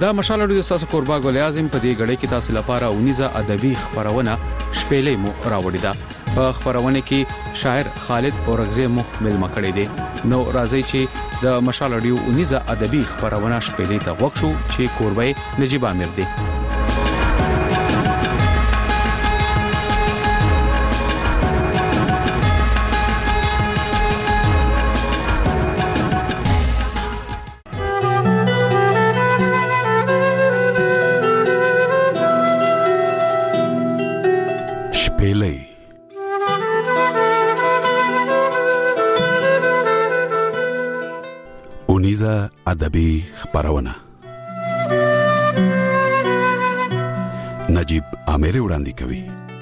دا مشال اوري د تاسو قربا ګل اعظم په دې غړې کې تاسو لپاره اونیزه ادبي خبرونه شپېلې مو راوړی دا په خبرونه کې شاعر خالد اورغزی مو ملما کړی دی. نو راځي چې د مشال اوري اونیزه ادبي خبرونه شپېلې ته وښو چې قربای نجيب عامر دی. اونیزه ادبي خبرونه نجيب عامر وړاندې کوي.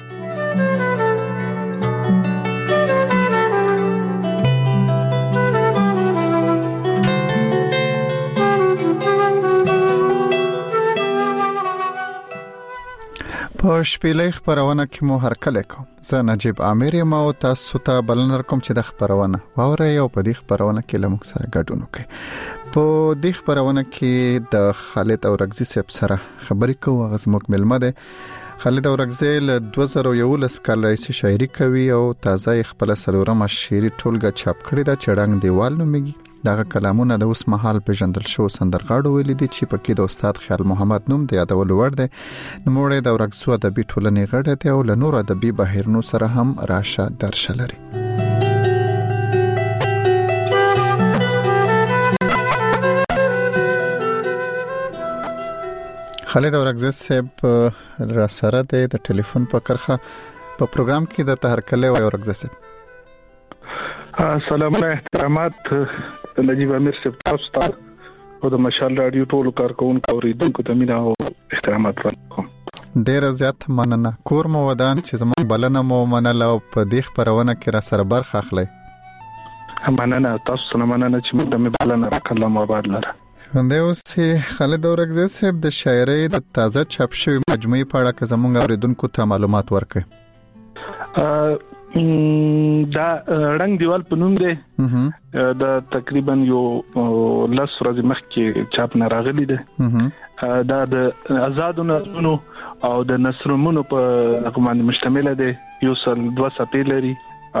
په شپېلې خبرونه کې مو هرکله کوم. زه نجيب عامر یم او تاسو ته بلنه کوم چې د خبرونه واورئ او په دې خبرونه کې له موږ سره ګډون وکړئ. په دې خبرونه کې د خالد اورغزی صاحب سره خبرې کوو. هغه زموږ ملما دی. خالد اورغزی له 2011 کال راهیسې شاعري کوي او تازه خپل سلورمه شعري ټولګه چاپ کړې ده چې ډنګ دیوال نومېږي. دغه کلامونه د اوس مهال پیژندل شو سندرغاړو ویل دي چې پکې د استاد خیال محمد نوم د یادولو وړ دی. نوموړی د اورغزو ادبي ټولنې غړی دی او له نور ادبي بهیرونو سره هم راشه درشه لري. خالد اورغزی صاحب را سره د ټلیفون په کرخه په پروګرام کې د تهرکله او اورغزی صاحب سلام علیکم احترامات نجيب عامر صاحب تاسو ته او د مشال رادیو ټولو کارکونکو اوریدونکو ته مینا او احترامات ورکوم. ډیر زیات مننه. کور مو ودان چې زموږ بلنه مو منله او په دې خبرونه کې را سره برخه اخلي. مننه تاسو ته مننه چې موږ د بلنه راکړل مو آباد لره. همدا اوس خالد اورغزی صاحب د شاعرۍ د تازه چاپ شوی مجموعې په اړه که زموږ اوریدونکو ته معلومات ورکړي. دا رنگ دیوال په نوم دی. دا تقریبا یو 10 ورځې مخکې چاپ نه راغلی دی. دا د آزادو نظمونو او د نثرونو په باندې مشتمل دی. یو سل 2 صفحې لري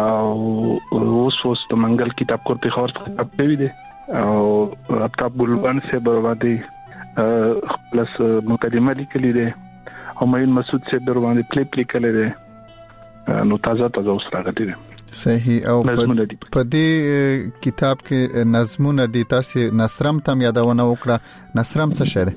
او اوس د منګل کتاب کور په خور کتاب دی او افتاب ګلبان سے باندې خپل مقدمه لیکلې ده او معین مسعود سے باندې کلیپ لیکلې ده. نو تازه اوس راغلی دی. صحیح. او په دې کتاب کې نظمونه دي. تاسو نثرم تم یادونه وکړه. نثرم څه شی دی؟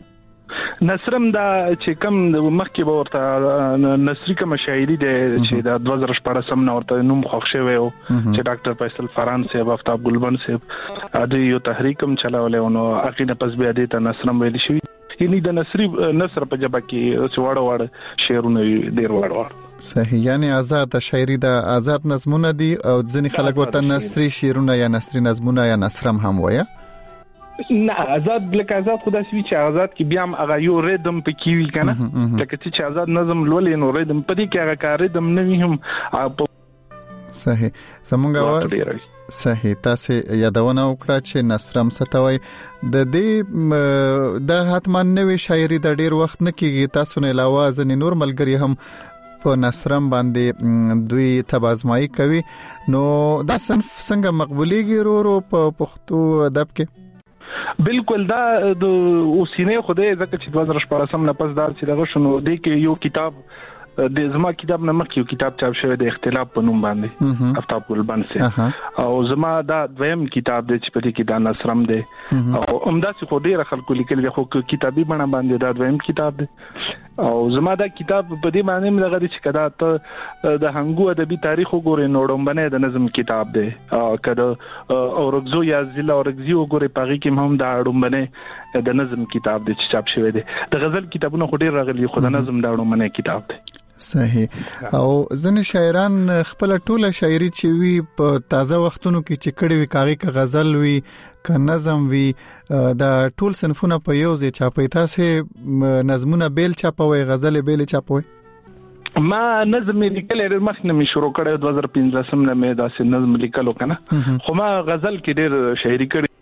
نثرم دا چې کوم مخکې به ورته نثري کوم شاعري دی چې دا 2014 نه ورته نوم خوښ شوی او چې ډاکټر فیصل فران صاحب افتاب ګلبن صاحب اده یو تحریک هم چلاولې نو اخینه پس بیا دې ته نثرم ویل شي. یعنی د نثر په جبه کې څوړ وړ شعرونه ډیر وړ. صحیح. یعنی آزاد شاعري د آزاد نظمونه دي او ځینې خلک ورته نثري شعرونه یا نثري نظمونه یا نثرم هم وایي. نه آزاد لکه آزاد خدای سوي چې آزاد کې بیا هم هغه یو ریدم پکې وی کنه. لکه چې آزاد نظم لولې نو ریدم پدې کې هغه کار ریدم نه وي هم. صحیح. زمونږ आवाज صحیح. تاسو یادونه وکړه چې نثرم ستوي د دې د حتما نوې شاعري د ډیر وخت نه کیږي. تاسو نه علاوه ځنې نور ملګری هم په نثرم باندې دوی تبازمایي کوي. نو دا صنف څنګه مقبوليږي رو په پښتو ادب کې؟ بالکل. دا د اوسینه خوده ځکه چې 2014 نه پس دار چې دغه شنو دی کې یو کتاب د زما کتاب نه مخکې یو کتاب چاپ شوی د اختلاف په نوم باندې افتاب ګلبن سي او زما دا دویم کتاب دی چې په دې کې دا نثرم دی او همداسې خو ډیر خلکو لیکل دي خو کتابي بڼه باندې دا دویم کتاب دی او زما دا کتاب په دې معنی ملګری چې کدا ته د هنګو ادبي تاریخ وګورئ نو ډومبنه د نظم کتاب دی کده اورغزو یا ضلع اورغزي وګورئ پاغي کې هم دا ډومبنه د نظم کتاب دی چې چاپ شوی دی. د غزل کتابونه خو ډیر راغلي خو د نظم دا ډومبنه کتاب دی. صحیح. او ځنې شاعران خپل ټوله شاعري چې وی په تازه وختونو کې چې کړي وی کاغي ک غزل وی ک نظم وی دا ټول صنفونه په یو ځای چاپي. تاسو نظمونه بیل چاپوي غزل بیل چاپوي؟ ما نظم لیکل ډېر مخکې مې شروع کړی 2015 نه مې داسې نظم لیکلو کنه خو ما غزل کې ډېر شاعري کړې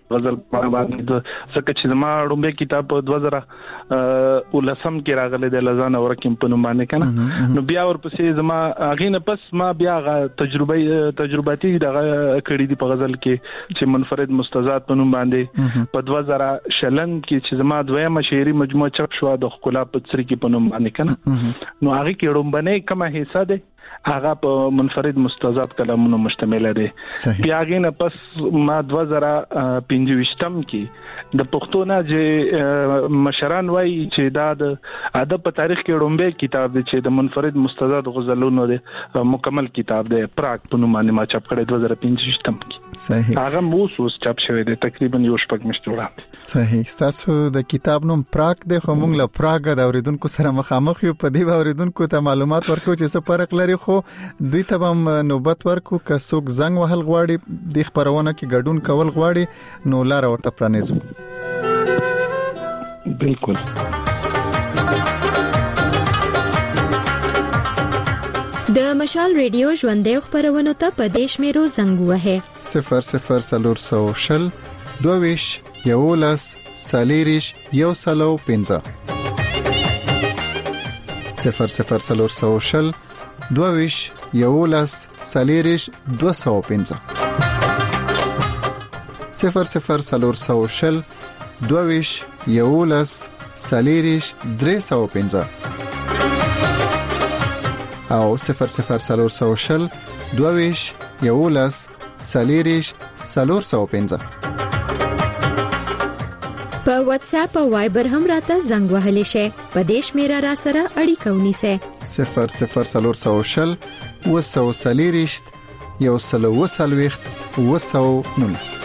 غزل په باندې څنګه چې زما رومبه کتاب په 2010 کې راغله د لزان اورکم په نوم باندې کنه نو بیا ورپسې زما اغه نه پس ما بیا تجرباتي دغه کړي دي په غزل کې چې منفرد مستزاد په نوم باندې په 2000 شلن کې چې زما دویمه شعري مجموعه چاپ شو د خلا په سری کې په نوم باندې کنه نو هغه کې رومبنه کومه حصہ ده هغه په منفرد مستزاد کلامونو مشتمل دي بیا غینه پس ما 2025 کې د پښتو نه چې مشران وایي چې دا د ادب په تاریخ کې رومبه کتاب دی چې د منفرد مستزاد غزلونو دی مکمل کتاب دی پراګ په نوم باندې ما چاپ کړی 2025 کې صحیح هغه موسوس چاپ شوی دی تقریبا یو شپږ میاشتې وړاندې صحیح تاسو د کتاب نوم پراګ دی خو موږ له پراګ د اوریدونکو سره مخامخ یو په دې اوریدونکو ته معلومات ورکو چې څه فرق لري خو دوی ته هم نوبت ورکو که څوک زنګ وهل غواړي د خبرونه کې ګډون کول غواړي نو لار ورته پرانیزو بالکل د مشال ریډیو ژوندې خبرونه ته په دیش میرو زنګ وه 00 22 یولس سالیریش یو سلو 15 00 22 یولس سالیریش 215 00 22 یولس سالیریش 315 او 00 22 یولس سالیریش 415 په واتس اپ او وایبر هم راته زنګ وهلی شي په دیش میرا را سره اړیکه ونیسه 00 وسو سالیریشت یو سلو وسلويخت وسو نونس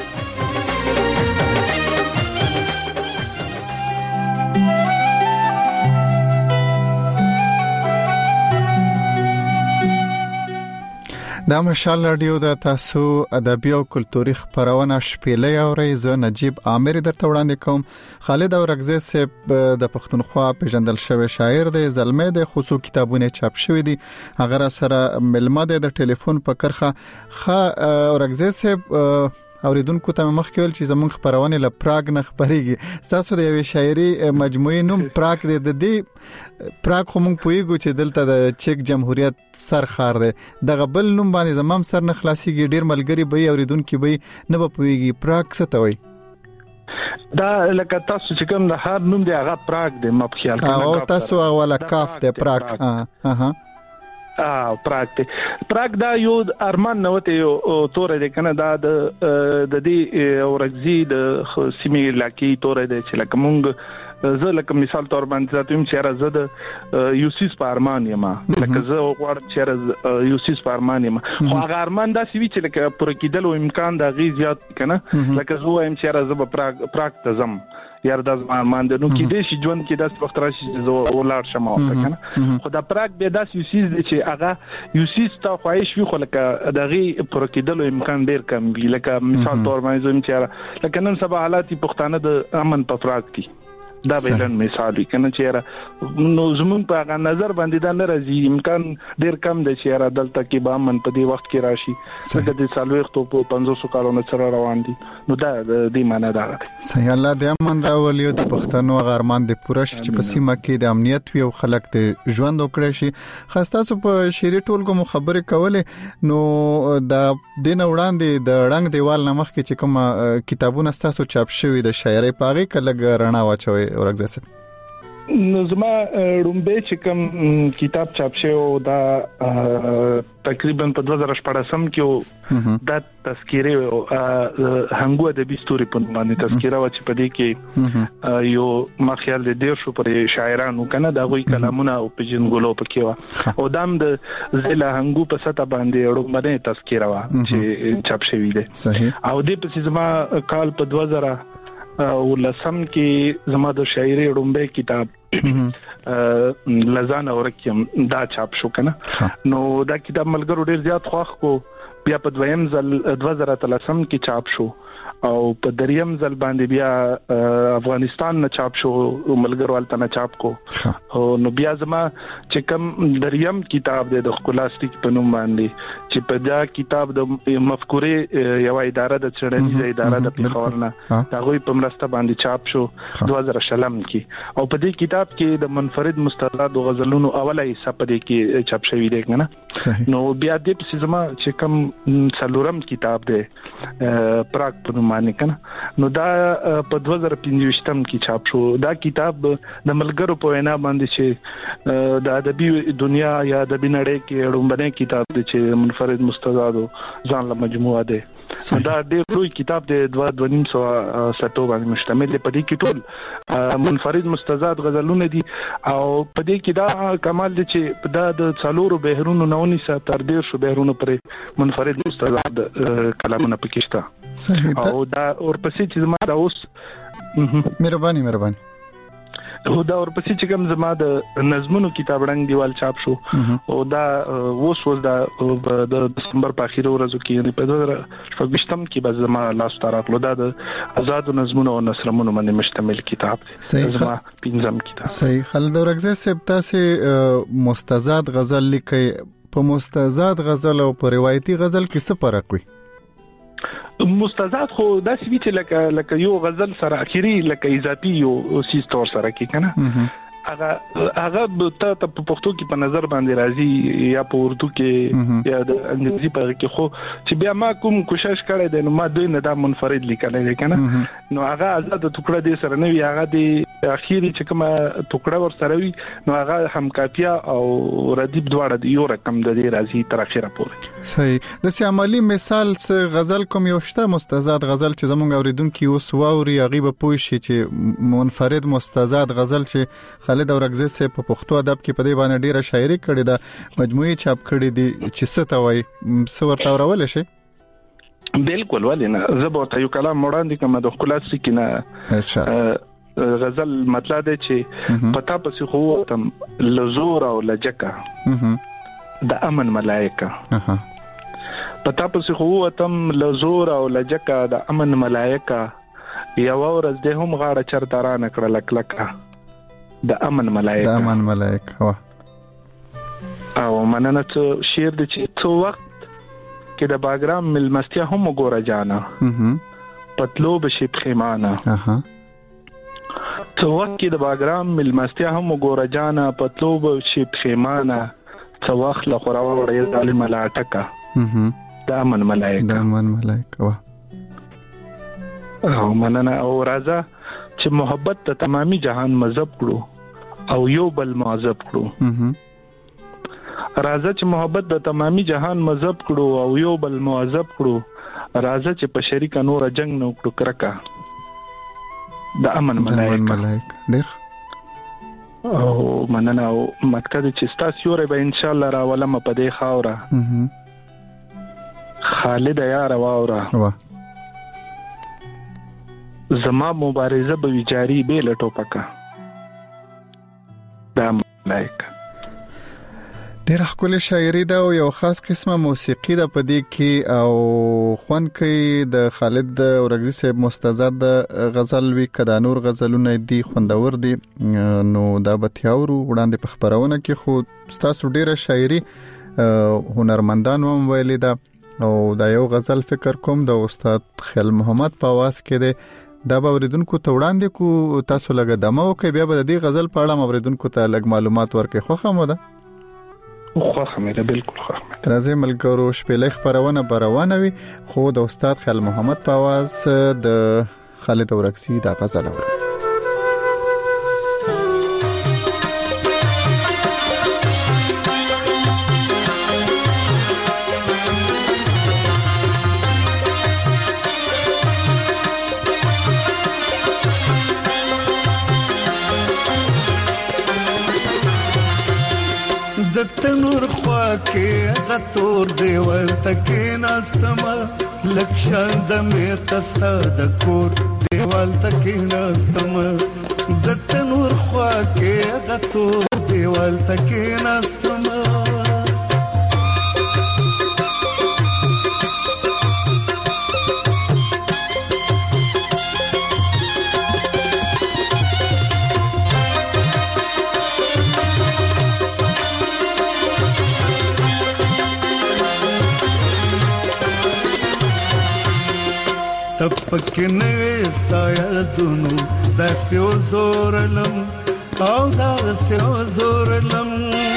د مشال رادیو د تاسو ادبي او کلتوري خبرونه شپېلې اوري زه نجيب عامر درته وړاندې کوم خالد اورغزی صاحب د پښتونخوا پیژندل شوی شاعر دی زلمه د خصوصي کتابونه چاپ شوی دي هغه سره ملمه د ټلیفون په کرخه اورغزی صاحب اوریدونکو ته مخ کول چې زمونږ خبرونه ل پراګ نه خبريږي تاسو د یوې شاعري مجموعې نوم پراګ دی د دې پراګ خو مونږ پویګو چې دلته د چک جمهوریت سر خار دی د غبل نوم باندې زمام سر نه خلاصيږي ډیر ملګری به اوریدونکو به نه پویږي پراګ څه ته وای دا لکه تاسو چې کوم د هر نوم دی هغه پراګ دی ما په خیال کې او تاسو ولا کاف دی پراګ پراګ دا یو ارمان نوته یو تور دی کنه دا د دې اورګزی د سیمې لکه تور دی چې لکه مونږ زه لکه مثال تور باندې زاتم چې راځه د یوسیس په ارمان یم لکه زه غواړم چې راځه یوسیس په ارمان یم خو هغه ارمان دا سی چې لکه پر کېدل او امکان دا غي زیات کنه لکه زه وایم چې راځه په پراګ ته زم یار د ارمان د نو کې د شي ژوند کې د وخت راشي چې ولار شمه کنه خو دا پراګ به داس یوسیس دی چې هغه یوسیس ته خواهش وی خو لکه دغه پر کېدل امکان ډیر کم وی لکه مثال تور باندې زم چې لکه نن سبا حالات پښتانه د امن په پراګ دي دا بیلن مثال دی کنه چې نو زمون په هغه نظر باندې دا نه راځي امکان ډیر کم دی چې را دلته کې به امن په دې وخت کې راشي څنګه د سالويخ ته په 500 کالونو سره روان دي نو دا د معنی دا دی صحیح الله دې امن راولي د پښتنو غرمان د پوره شي چې په سیمه کې د امنیت وی او خلک د ژوند وکړي شي خاصه په شری ټولګو مخبره کوله نو د دین وړاندې د رنگ دیوال نمخ کې چې کوم کتابونه تاسو چاپ شوی د شاعرۍ پاغي کله رڼا واچوي اورګزی صاحب نو زما رومبه چې کوم کتاب چاپ شوی دا تقریبا په 2014 کې دا تذکیره هنګو د بيستوري په باندې تذکیره و چې په دې کې یو مخیال د ډیر شو پر شاعرانو کنه دا غوي کلامونه او پجنګولو پکې و او دام د زله هنګو په ستا باندې رومبه تذکیره و چې چاپ شوی دی او دې په زما کال په 2000 ولسم کې زما د شاعري رومبه کتاب لزان اورکم دا چاپ شو کنه نو دا کتاب ملګرو ډیر زیات خوښ کو بیا په دویم ځل 2013 کې چاپ شو او په دریم ځل باندې بیا افغانستان نه چاپ شو ملګرو الته نه چاپ کو او نو بیا زما چې کوم دریم کتاب دی د خلاصتیک په نوم باندې چې په دا کتاب د مفکورې یو اداره د څېړنیزه اداره د پیښور نه هغه په مرسته باندې چاپ شو 2000 کې او په دې کتاب کې د منفرد مستزاد غزلونو اوله حصہ په دې کې چاپ شوی دی کنه نو بیا دې په سیمه چې کوم څلورم کتاب دی پراګ په نوم باندې کنه نو دا په 2015 کې چاپ شو دا کتاب د ملګرو په وینا باندې چې د ادبي دنیا یا د بنړې کې لومبنه کتاب دی چې منفرد مستزاد ځان له مجموعه ده دا ډېر لوی کتاب دی 2.5 سطحو باندې مشتمل دی په دې کې ټول منفرد مستزاد غزلونه دي او په دې کې دا کمال دی چې دا د څلورو بهرونو نونی سره تر ډېر شو بهرونو پر منفرد مستزاد کلامونه پکې شته او دا ورپسې چې ما دا اوس مهرباني او دا ورپسې چې کوم زما د نظمونو کتاب رنګ دیوال چاپ شو او دا اوس دا د دسمبر په اخیرو ورځو کې په 2024 کې به زما لاس تراکلو دا د آزاد نظمونو او نثرمونو باندې مشتمل کتاب دی زما پنځم کتاب صحیح خالد اورکزی صاحب تاسو مستزاد غزل لیکي په مستزاد غزل او په روایتي غزل کې څه فرق وي مستزاد خو دا سی چې لکه یو غزل سره اخیری لکه اضافي یو سیستور سره کې کنه هغه ته په پښتو کې په نظر باندې راځي یا په اردو کې یا د انګلیسي په کې خو چې بیا ما کوم کوشش کړی دی نو ما دوی نه دا منفرد لیکلی دی کنه نو هغه آزاد ټوکړه دې سره نه وي هغه د اخیری چې کومه ټوکړه ور سره وي نو هغه هم کاپیا او ردیب دواړه د یو رقم د دې راځي تر اخره پورې صحیح د سی عملی مثال څه غزل کوم یو شته مستزاد غزل چې زمونږ اوریدونکو اوس واوري هغه به پوه شي چې منفرد مستزاد غزل چې خالد اورکزی صاحب په پښتو ادب کې په دې باندې ډیره شاعري کړې ده مجموعي چاپ کړې دي چې څه ته وایي څه ورته اورول شي بالکل ولینه زبوت یو کلام وړاندې کوم د خلاصي کینه غزل مطلب دی چې پتا پسې خو تم لزور او لجکا د امن ملائکه پتا پسې خو تم لزور او لجکا د امن ملائکه یو ورځ د هم غاړه چرته را نکړه لکلکه د امن ملائکه او مننه ته شعر د چې څو وخت کې د باګرام ملمستیا هم وګوره جانا پتلو بشي پخیمانه څو وخت کې د باګرام ملمستیا هم وګوره جانا پتلو بشي پخیمانه څو وخت له خورا وړې ظالم لاټکا د امن ملائکه او مننه او راځه چې محبت ته تمامي جهان مذهب کړو او یو بل معذب کړو راځه چې محبت د تمامي جهان مذهب کړو او یو بل معذب کړو راځه چې په شریک نور جنگ نو کړو کرکا د امن ملائکه ډیر او مننه او مکتب چې تاسو یو به ان شاء الله را ولما په دې خاوره خالد یار واوره زما مبارزه به ویجاری به لټو پکا د ملائکه ډېر ښکلي شاعري ده او یو خاص قسمه موسیقي ده په دې کې او خوان کوي د خالد اورکزی صاحب مستزاد د غزل وی کدا نور غزلونه دي خوندور دي نو دا به تیاورو وړاندې په خبرونه کې خو تاسو ډېره شاعري هنرمندان هم ویلي ده او دا یو غزل فکر کوم د استاد خیل محمد په आवाज کې ده دا به اوریدونکو ته وړاندې کو تاسو لګه دمو کې بیا به د دې غزل په اړه اوریدونکو ته لګ معلومات ورکړي خو خمو ده خو خمه بالکل خو راځي ملګرو شپېلې خبرونه بروانه وي خو د استاد خیل محمد په आवाज د خالد اورکزی دا غزل اوري د تنور خوا کې غتور دیوال تکې ناستما لکشان د مې تستا د کور دیوال تکې ناستما د تنور خوا کې غتور دیوال تکې ناستما تپک نوستا یادونو داسې وزورلم او داسې وزورلم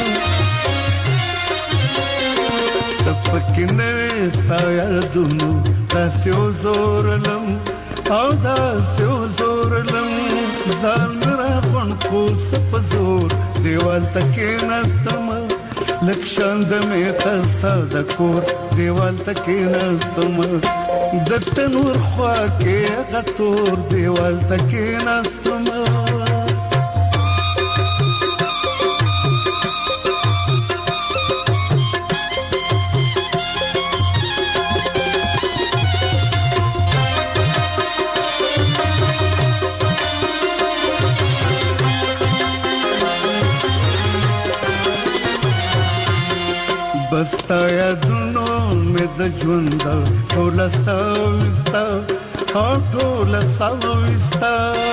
تپک نوستا یادونو داسې وزورلم او داسې وزورلم ځان را غون کو سپزور دیوال تکې نستم لکشاند مې تاسا د کور دیوال تکې نستم د تنور خوا کې غتور دیوال تکې نستم بستا یادونو مې د ژوند ټول ساوستا او ټول ساوستا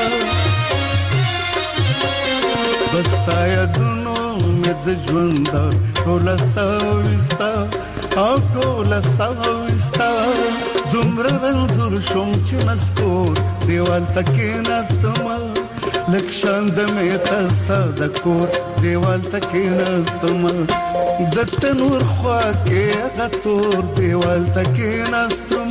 بستا یادونو مې د ژوند ټول ساوستا او ټول ساوستا دومره رنځور شوم چې نسکور دیوال تکې نستم لکشاند مې تاسا د کور دیوال تکې نستم د تنور خوا کې غتور دیوال تکې نستم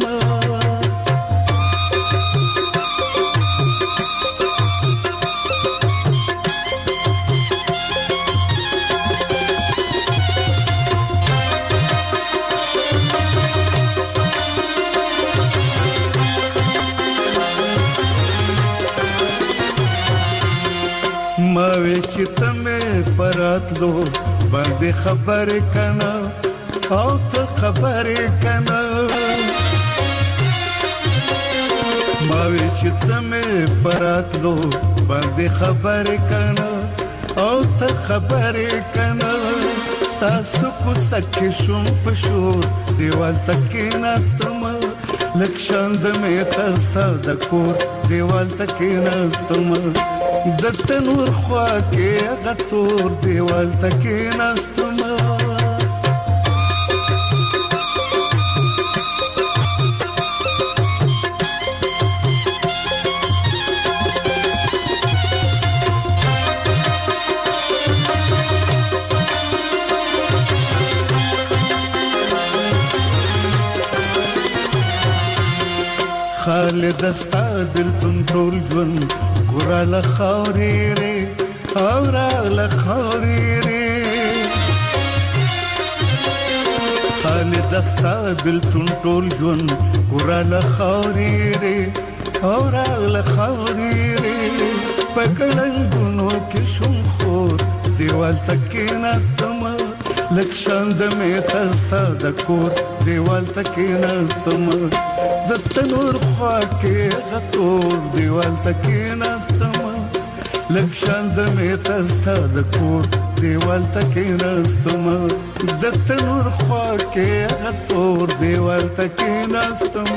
ماوي چې تمه پراتلو باندې خبر کنا او ته خبر کنا ماوي چې تمه پراتلو باندې خبر کنا او ته خبر کنا تاسو کو سکه شوم پښور دیوال تکې نستم لکشاند مې تاسا د کور دیوال تکې نستم د تنور خوا کې غتور دیوال تکې نستم خالد استا بلتون ټول ژوند ګورا لخوري ری اورا لخوري ری خالد استا بلتون ټول ژوند ګورا لخوري ری اورا لخوري ری پکړنګونو کې شوم خور دیوال تکې نستم لکشاند مې تاسا د کور دیوال تکې نستم د تنور خوا کې غتور دیوال تکې نستم لکشاند مې تاسا د کور دیوال تکې نستم د تنور خوا کې غتور دیوال تکې نستم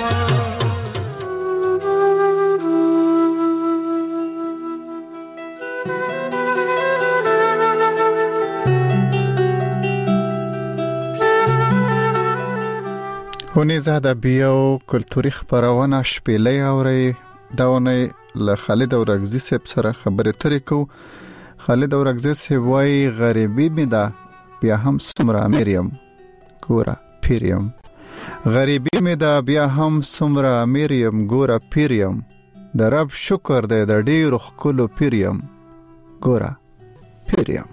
ونی زاده بیو کلتوري خبرونه شپېلې اوري داونه له خالد اورغزي صاحب سره خبرې ترې کو خالد اورغزي صاحب وايي غریبي مې ده بیا هم سمرا مریم ګورا پیریم غریبي مې ده بیا هم سمرا مریم ګورا پیریم د رب شکر دې د ډېر خلکو پیریم ګورا پیریم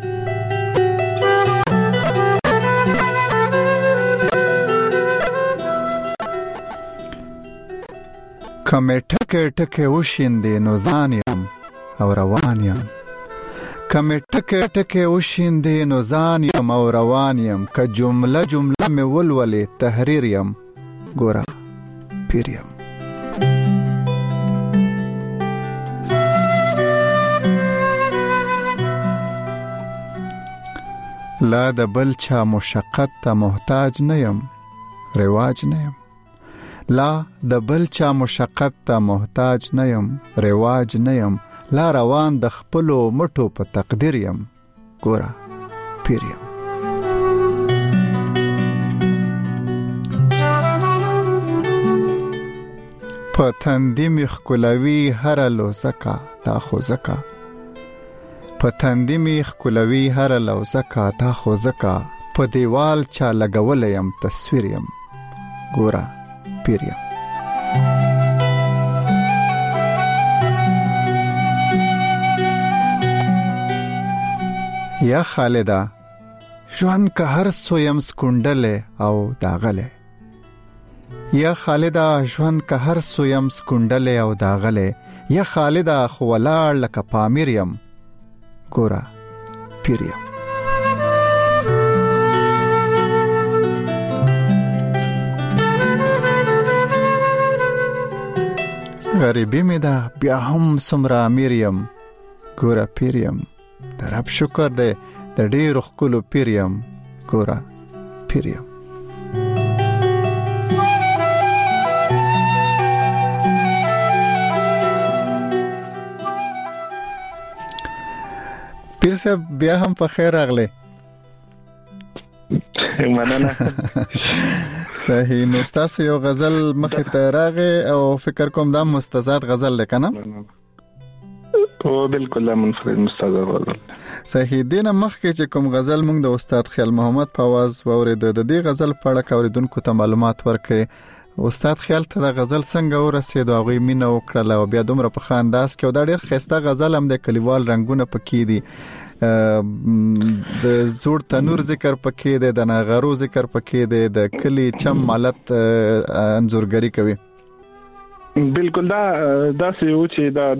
کمه ټکه ټکه وشیندې نو ځان یم او روان یم کمه ټکه ټکه وشیندې نو ځان یم او روان یم که جمله جمله مې ولولې تحریر یم ګورا پیر یم لا د بل چا مشقت ته محتاج نه یم رواج نه یم لا د بل چا مشقت ته محتاج نه یم رواج نه یم لا روان د خپلو مټو په تقدیر یم ګورا پیر یم پتندی میخ کولوی هر لوزکا تا خوزکا پتندی میخ کولوی هر لوزکا تا خوزکا په دیوال چا لګولیم تصویریم ګورا پیریم. یا خالدا ژوند که هر سویم سکونډله او داغله یا خالدا ژوند که هر سویم سکونډله او داغله یا خالدا خو ولاړ لکه پامریم ګورا پیریم. غریبی می ده بیا هم سمرا میریم ګورا پیریم. در رب شکر ده در ډیر خلکو پیریم ګورا پیریم. پیر صاحب بیا هم په خیر راغله. مننه. صحیح. نو تاسو یو غزل مخې ته راغې او فکر کوم دا مستزاد غزل ده کنه؟ او بالکل منفرد مستزاد غزل. صحیح. دینه مخکې چې کوم غزل موږ د استاد خیال محمد په आवाज واورید د دې غزل په اړه اوریدونکو ته معلومات ورکړي. استاد خیال ته د غزل څنګه ورسېد او غوي مینه وکړه او بیا دومره په خانداس کې او دا ډېر خسته غزل هم د کلیوال رنگونه پکې دي. د زوړ تنور ذکر پکې دی، د ناغرو ذکر پکې دی، د کلی چم مالت انځورګری کوي. بالکل دا څه و چې دا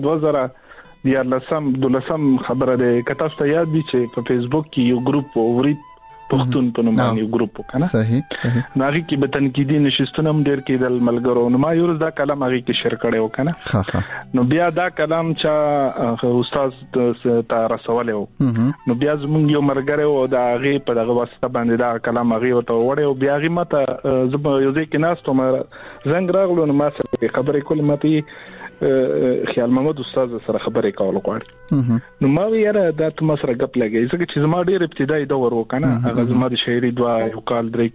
2012 خبره ده. کته ست یاد دي چې په فیسبوک کې یو ګروپ ورید پښتون په نوم باندې یو ګروپ وکنه. صحیح. ناغي کې به تنقیدي نشستونه هم ډیر کېدل ملګرو. نو ما یو ورځ دا کلام هغه کې شیر کړو وکنه. نو بیا دا کلام چې استاد ته رسولیو نو بیا زمونږ یو مرګره او دا هغه په دغه واسطه باندې دا کلام هغه ورته وړو. بیا هغه ماته زه یو ځکه ناستم زنګ راغلو نو ما سره خبرې کول ماته خیال محمد استاد سره خبرې کول غواړي. نو ما ویره دا ته سره غپ لګی ځکه چې زما ډیر ابتدایي دور وکنه. هغه زما د شاعري دوا یو کال درې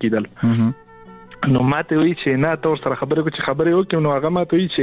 کېدل. نو ماته وی چې نه تور سره خبرې کوي خبرې وکم. نو هغه ماته وی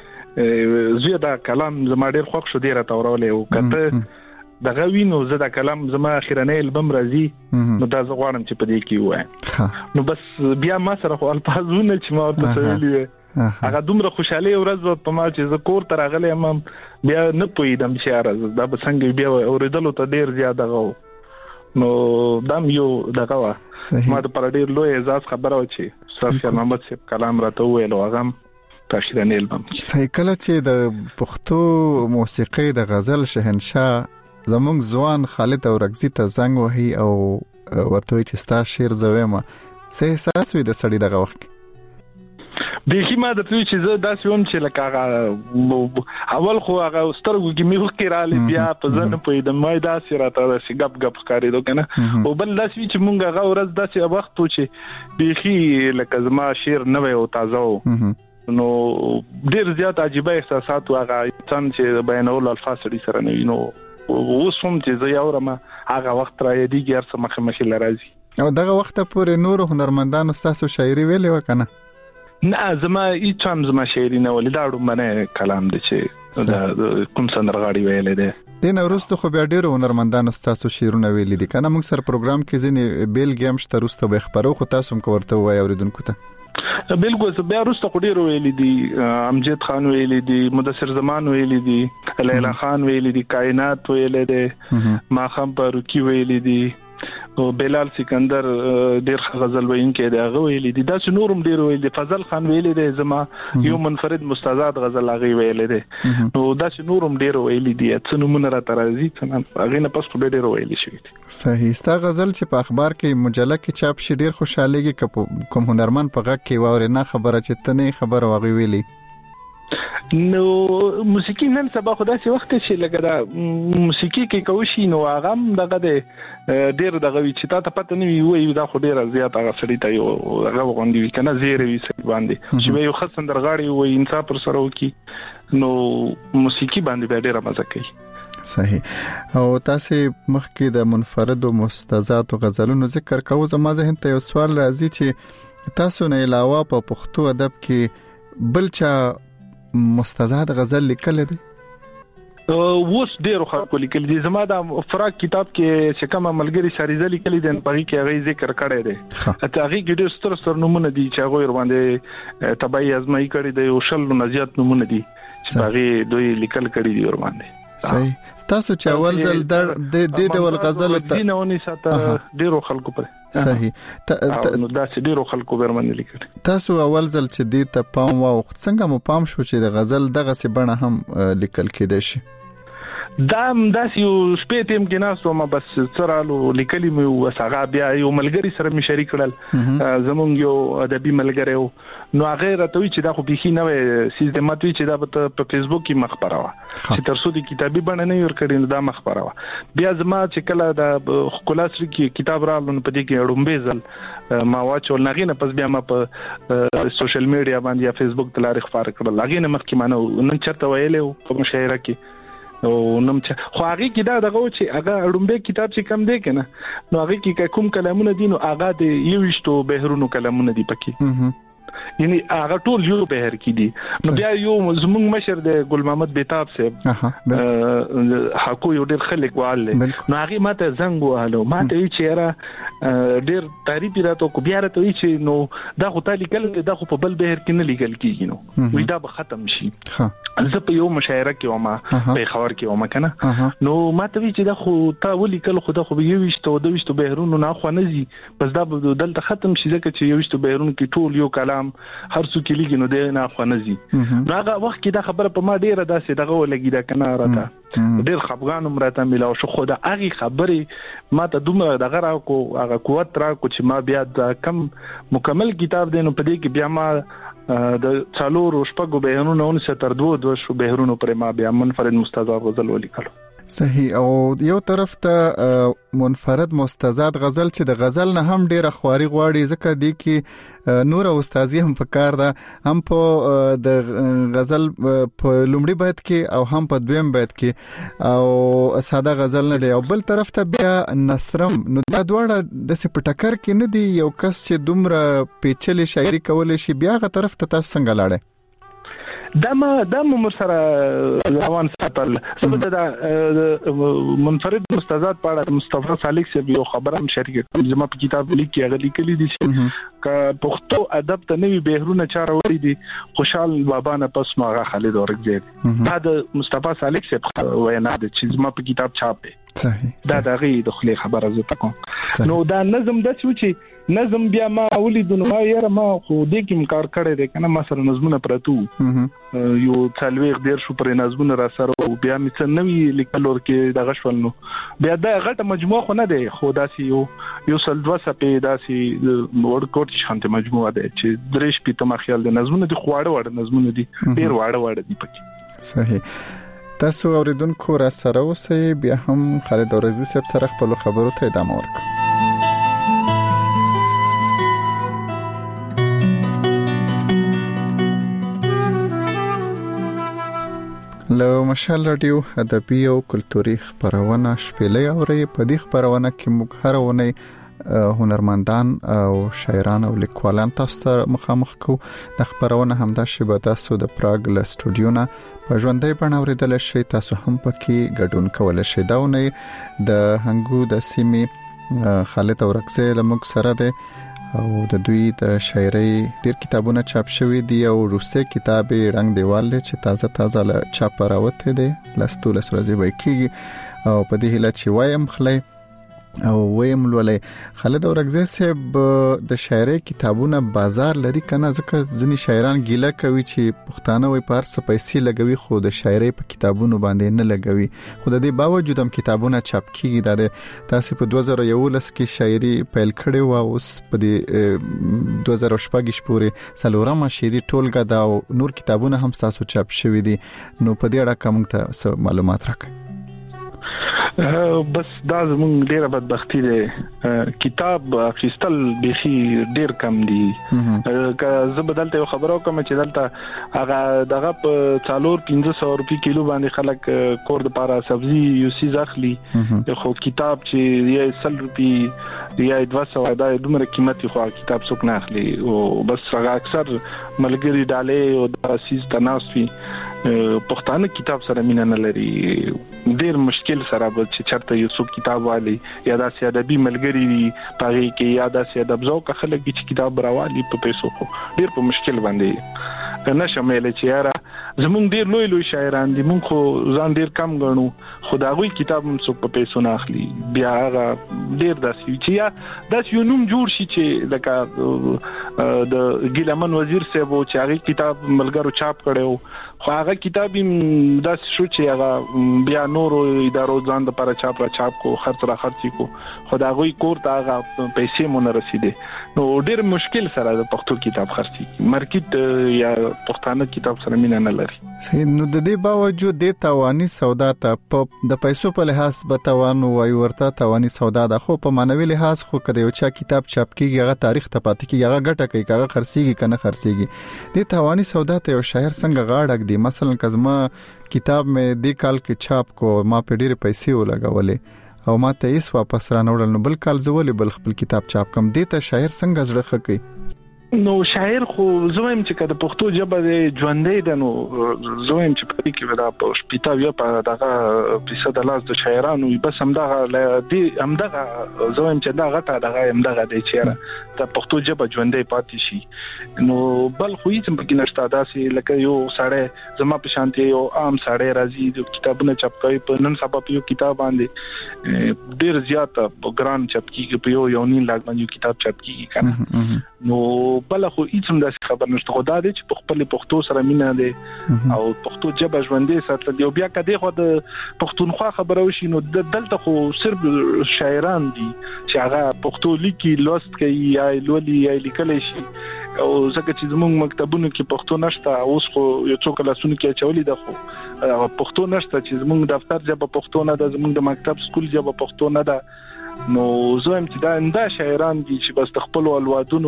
چې زه دا کلام زما ډیر خوښ شو ډیر تورولې او کته دغه وینو زه دا کلام زما اخیرنۍ البم راځي نو دا زه غواړم چې په دې کې وایم. نو بس بیا ما سره خو الفاظونه چې ما ورته ویلي هغه دومره خوشاله ورځ په ما چې زه کور ته راغلی یم بیا نه پوهیدم چې یاره دا به څنګه بیا اورېدلو ته ډېر زیات دغه و. نو دا یو دغه وه ما دپاره ډېر لوی اعزاز خبره وه چې استاد خیال محمد صاحب کلام راته وویل او هغه هم په اخرنۍ البم کې. صحیح. کله چې د پښتو موسیقۍ د غزل شهنشاه زموږ ځوان خالد اورکزي ته زنګ وهي او ورته وایي چې ستا شعر زه وایم څه احساس وي د سړي دغه وخت کې؟ بیخي ما د توی چې زه داسې وم چې لکه هغه اول خو هغه سترګو کې مې وکړې رالی بیا په زه نه پوهېدم ما داسې راته داسې ګپ ګپ ښکارېدو که نه. او بل داسې وي چې مونږ هغه ورځ داسې وخت و چې بیخي لکه زما شعر نوی او تازه و. نو ډېر زیات عجیبه احساسات و. هغه انسان چې بیانولو الفاظ سړي سره نه وي. نو اوس هم چې زه یاورم هغه وخت را یادېږي هر څه مخې مخې له راځي. او دغه وخته پورې نورو هنرمندانو ستاسو شاعري ویلې وه که نه؟ نه زما هیڅ هم زما شاعري نه ولې. دا ډومبنی کلام دی چې کوم سندرغاړي ویلی دی. دې نه وروسته خو بیا ډېرو هنرمندانو ستاسو شعرونه ویلي دي که نه؟ موږ سره پروګرام کې ځینې بیلګې هم شته وروسته به یې خپرو خو تاسو هم که ورته ووایئ اورېدونکو ته. بالکل. بیا وروسته خو ډېرو ویلي دي. امجد خان ویلي دي، مدثر زمان ویلي دي، لیلا خان ویلي دي، کائنات ویلی دی، ماښام فاروقي ویلي دي، او بلال سکندر ډیر غزل وینکي دی هغه ویلي دي. دا چې نورم ډیر ویلي دي. فضل خان ویلي دی زما یو منفرد مستزاد غزل هغه ویلي دی. نو دا چې نورم ډیر ویلي دي څه نمونه را ترازی څنګه هغه نه پس په ډیر ویلي شوی دي. صحیح. ستا غزل چې په اخبار کې مجله کې چاپ شي ډیر خوشاليږي کوم هنرمن په غږ کې واوري نه خبره چې ته نه خبره واغوي ویلي. نو موسیقي نن سبا خدای سي وخت چې لګا دا موسیقي کې کوشي نو هغه دغه ډېر دغه وی چې تا ته پته نه وي دا خو ډېر زیات هغه سړی ته یو هغه غونډي وی کنه زیره وی سړي باندې چې یو خاص سندرغاړي وي انصاف پر سره وکي نو موسیقي باندې ډېر مزه کوي. صحیح. او تاسو مخکې د منفرد او مستزاد غزلونو ذکر کوو. زما ذهن ته یو سوال راځي چې تاسو نه علاوه په پښتو ادب کې بل چا مستزاد غزل لیکل دي؟ ووس ډیرو خلکو لیکل دي. زما د فراق کتاب کې چې کوم ملګری ساریزه لیکل دي په کې هغه ذکر کړی دی. اته هغه کې ډېر ستر نمونه دي چې هغه ور باندې تبعی ازمایي کړی دی او شل نزيات نمونه دي چې هغه دوی لیکل کړی دي ور باندې. صحیح. تاسو چې اول ځل د ډول غزل ته دینونی ساته ډیرو خلکو پر صحیح نو دا چې ډیرو خلکو برمنه لیکل. تاسو اول ځل چې د ته پام واو څنګه مو پام شو چې د غزل دغه څه بڼه هم لیکل کېدای شي؟ داس یو شپې تیم کې ناسو ما بس سرالو لیکلي مې وسغه بیا یو ملګری سره مې شریک کړل زمونږ یو ادبي ملګری نو هغه راته وی چې دا خو بيخي نوې سیستمات وی چې دا په فیسبوک کې مخبره وا چې ترڅو د کتابي بڼه نه ور کړی نو دا مخبره وا. بیا زما چې کله د خلاصري کې کتاب رالو په دې کې اړومبه ځل ما واچول نغینه پس بیا ما په سوشل میډیا باندې یا فیسبوک تلاري خبر کړل لغینه مخکې مانه نن چرته ویلې په مشاعره کې او نم چې خو هغه کې دا دغه چې هغه اړومبه کتاب چې کم دی کنه نو هغه کې کوم کلمونه دي نو هغه د یوشتو بهرونو کلمونه دي پکې یعنی هغه ټول یو بهر کې دي. نو بیا یو زمونږ مشر د ګل محمد بیتاب صاحب حقو یو ډېر خلک واله نو هغه ماته زنګ وهلو ماته وی چې را ډېر تعریف راته کو بیا راته وی چې نو دا خو تاسو لیکل دا خو په بل بهر کې نه لیکل کیږي نو وی دا به ختم شي. زه په یو مشاعره کې ومه په خبر کې ومه کنه نو ماته وی چې دا خو تا ولیکل خو دا خو یو وشته د وشته بهرونو نه خو نه زی بس دا دلته ختم شي ځکه چې یو وشته بهرونو کې ټول یو کلام هر څو کې لګي نو د نه خو نه زی. هغه وخت کې دا خبره په ما ډیره داسې دغه ولګی دا کنه راته ډیر خفغان مراته ملاو شو خو دا هغه خبره ما ته دومره دغه را کو هغه قوت را کو چې ما بیا د کم مکمل کتاب دینو په دې کې بیا ما د څالور شپږو بهرونو نه ستر دوه شو بهرونو پر ما بیا منفرد مستزاد غزل ولیکلو. صحیح. او یو طرف ته منفرد مستزاد غزل چې د غزل نه هم ډیره خواري غواړي ځکه دی کې نور استادي هم پکار ده هم په د غزل په لومړي بیت کې او هم په دویم بیت کې او ساده غزل نه دی او بل طرف ته بیا نثرم نو دا دواړه د څه پټکر کې نه دی یو کس چې دومره پیچلې شاعري کول شي بیا غ طرف ته تاسو څنګه لاړه؟ دا مر سره روان ساتل سبب دا منفرد مستزاد پاړه مصطفی صالح سے یو خبره هم شریک زما په کتاب لیکي هغه لیکلي دي چې ک پښتو ادب ته نوی بهرونه چاره وړي دي خوشحال بابا نه پس ماغه خالد اورګزی دا د مصطفی صالح سے وینا د چې زما په کتاب چاپ دی. دا دغه د خلی خبره زه تکم نو دا نظم د چې نظم بیا ما ولیدو نو یاره ما خو دې کې مکار کړی دی کنه ما سره نظمونه پرتو یو څلويخ ډیر شو پر نظمونه را سره او بیا می څه نوی لیکلور کې دغه شول نو بیا دا غټه مجموعه خو نه دی خو داسي یو سل دوه سپې داسي ور کوټ شانته مجموعه ده چې درېش په تما خیال د نظمونه دي خواړه نظمونه دي ډیر واړه دي پکې. صحیح. تاسو اوریدونکو را سره اوسئ بیا هم خالد اورزی صاحب سره خپل خبرو ته ادامه ورکړو. له مشال رادیو ادبي او کلتوري خبرونه شپېلې اوري په دې خبرونه کې موږ هر ونه هنرمندان او شاعران او لیکوالان تاسو ته مخامخ کو د خبرونه همدا شبه تاسو د پراګ له سټوډیو نه په ژوندۍ بڼه اوریدل شي تاسو هم پکې ګډون کولای شئ دا ونه د هنګو د سیمې خالد اورګزی له موږ سره ده او د دوی د شاعرۍ ډیر کتابونه چاپ شوي دي او روسي کتاب رنگ دیوال چې تازه له چاپ راوته دي لستو لسرزي وای کیږي او په دې هله چې وایم خلای او ویم ولې خالد اورګزی صاحب د شاعرۍ کتابونه بازار لري کنه ځکه ځینی شاعران ګیله کوي چې پښتانه وای پار څه پیسې لګوي خو د شاعرۍ په کتابونو باندې نه لګوي خو د دې باوجود هم کتابونه چاپ کیږي د تاسو په 2011 کې شاعري پیل کړې و او اوس په 2014 پورې سلورمه شاعري ټولګه دا او نور کتابونه هم تاسو چاپ شوي دي نو په دې اړه کوم ته معلومات راکړئ. بس دا زمونږ ډیره بدبختی ده. کتاب اخیستل بيخي ډیر کم دي. که زه بدلته یو خبرو کوم چې دلته هغه دغه په 400-500 روپیا کیلو باندې خلک کور د پاره سبزی یو سیز اخلي. خو کتاب چې یا 100 روپیا یا 200 دا دومره قیمتي خو کتاب څوک نه اخلي. او بس هغه اکثر ملګری ډالې او دا سیز تناسفي پښتانه کتاب سره مینه نه لري. ډیر مشکل سره به چې چرته یو څوک کتاب والی یا د سیادبي ملګری وي پاره کې یا د سیادب ذوق خلک چې کتاب راوالي په پیسو خو ډیر په مشکل باندې کنه شامل چې یاره زمونږ ډیر لوی شاعران دي مونږ خو ځان ډیر کم غنو خداوی کتاب هم څوک په پیسو نه اخلي. بیا هغه ډیر داسې چې یا داس یو نوم جوړ شي چې لکه د ګیلمن وزیر صاحب چې هغه کتاب ملګرو چاپ کړو خو هغه کتاب داس شو چې هغه بیا نورو ادارو ځان د لپاره چاپ کو خرڅي کو خداوی کور ته هغه پیسې مونږ رسیدي. نو ډیر مشکل سره د پښتو کتاب خرڅي مارکیټ یا پښتانه کتاب سره مینه نه لري. نو د دې باوجود د توانی سودا ته د پیسو په لحاظ به توان وای ورته توانی سودا ده خو په مانوي لحاظ خو کده یو چا کتاب چاپ کیږي هغه تاریخ ته پاتې کیږي هغه ګټه کوي هغه خرڅيږي کنه خرڅيږي. د توانی سودا ته یو شاعر څنګه غاړه دی مثلا کزما کتاب مې د کال کې چاپ کو ما په ډېر پیسې ولګولې او ما ته یې واپس را نوړل نو بل کال زولې بل خپل کتاب چاپ کم دې ته شاعر څنګه زړه خکې. نو شاعر خو زویم چې کده پښتو ژبه ژوندې ده نو زویم چې په کې ودا په شپږ یا په دغه فیصد لاس د شاعرانو بس همدغه زویم چې دا غټه دغه همدغه د چیرې د پښتو ژبه ژوندې پاتې شي. نو بل خو هیڅ په کې نشته داسې لکه یو ساړه زما په شانتي یو عام ساړه راځي د کتابونو چاپ کوي په نن سبا په یو کتاب باندې ډیر زیاته ګران چاپ کیږي په یو نیم لاک باندې کتاب چاپ کیږي کنه. نو بل خو هیڅ هم داسې خبر نشته خو دا دی چې په خپل پښتو سره مینه ده او پښتو ژبه ژوندې ساتل دی. بیا کده خو د پښتونخوا خبره وشي نو دلته خو صرف شاعران دي چې هغه پښتو لیکي لوست کوي یا لولي یا لیکل شي او ځکه چې زموږ مکتبونو کې پښتو نشته اوس خو یو څو کلاسونو کې چولې ده خو پښتو نشته چې زموږ دفتر ژبه پښتو نه ده زموږ د مکتب سکول ژبه پښتو نه ده. نو زویم چې دا انده شاعران دي چې بس خپل اولادونو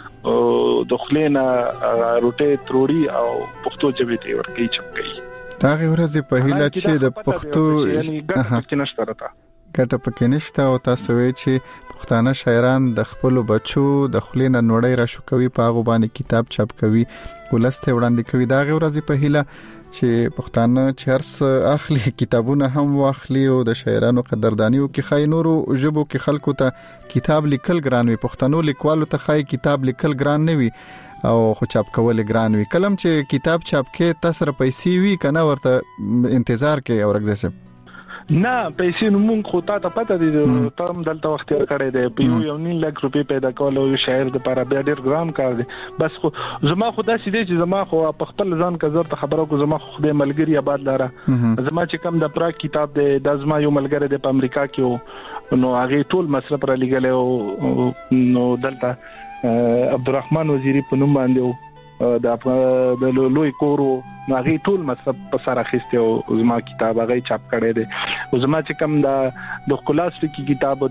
د خلینا روټه تروړي او پښتو ژبه ته ورکی چپ کوي. دا ورځې په هیله چې د پښتو یعنی ګټه کې نشته راته ګټه پکې نشته او تاسو وی چې پښتانه شاعران د خپل بچو د خلینا نوړی را شو کوي په هغه باندې کتاب چاپ کوي ولسته وړاندې کوي. دا ورځې په هیله چې پښتانه چرس اخلي کتابونه هم واخلي او د شاعرانو قدردانیو کې خای نورو ژبو کې خلکو ته کتاب لیکل ګران وي پښتنو لیکوالو ته خای کتاب لیکل ګران نه وي او خو چاپ کول ګران وي. کلم چې کتاب چاپ کې تاسو را پیسې وي کنه ورته انتظار کوي اورګزه نه پیسې نو مونږ خو ته پته دي ته هم دلته وخت تیر کړی دی په یو نیم لک روپۍ پیدا کول او شاعر د لپاره بیا ډیر ګران کار دی. بس خو زما خو داسې دی چې زما خو په خپل ځان کزر ته خبرو کو زما خو د ملګری آباد لاره زما چې کم د پرا کتاب دی د زما یو ملګری د امریکا کې نو هغه ټول مصرف را لګل او نو دلته عبدالرحمن وزیری په نوم باندې د لوی کورو هغه ټول مصرف په سره اخیسته او زما کتاب هغه چاپ کړی دی او زما چې کوم د خلاصې کتاب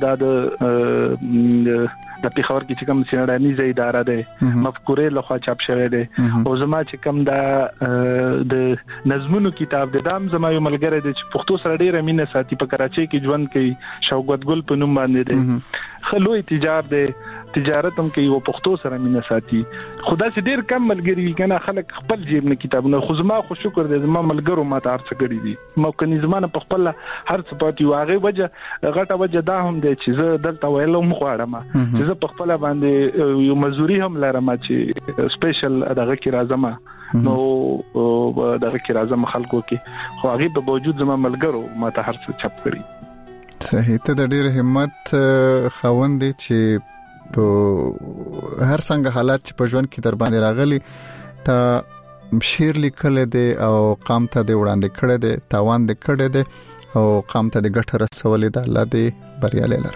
د پیښور کې چې کوم سیاړنیزه اداره ده مفکوره لخوا چاپ شوی دی او زما چې کوم د نظمونو کتاب د دام زما یو ملګری دی چې پښتو سره ډیره مینه ساتي په کراچۍ کې ژوند کوي شوکت ګل په نوم باندې دی خلوی تجارت هم کوي او پښتو سره مینه ساتي. خدا سي ډیر کم ملګری کنه خلک خپل جیب نه کتابونه خو زما خو شکر دې زما ملګرو ما ته ارڅ کړی دي مو کني زمانه په خپل هر څه پاتې واغې وجه غټه وجه دا هم دی چې زه دلته ویلم غواړم چې زه په خپل باندې یو مزوري هم لرم چې سپیشل دغه کې راځم نو دغه کې راځم خلکو کې خو هغه په وجود زما ملګرو ما ته هر څه چپ کړی. صحیح ته د ډیر همت خوند دي چې په هر څنګه حالات چې په ژوند کې در باندې راغلي تا شعر لیکل دي او قام ته د وړاندې کړه دي تاوان دي کړه دي او قام ته د ګټه رسولې ده الله دې بریالي لره.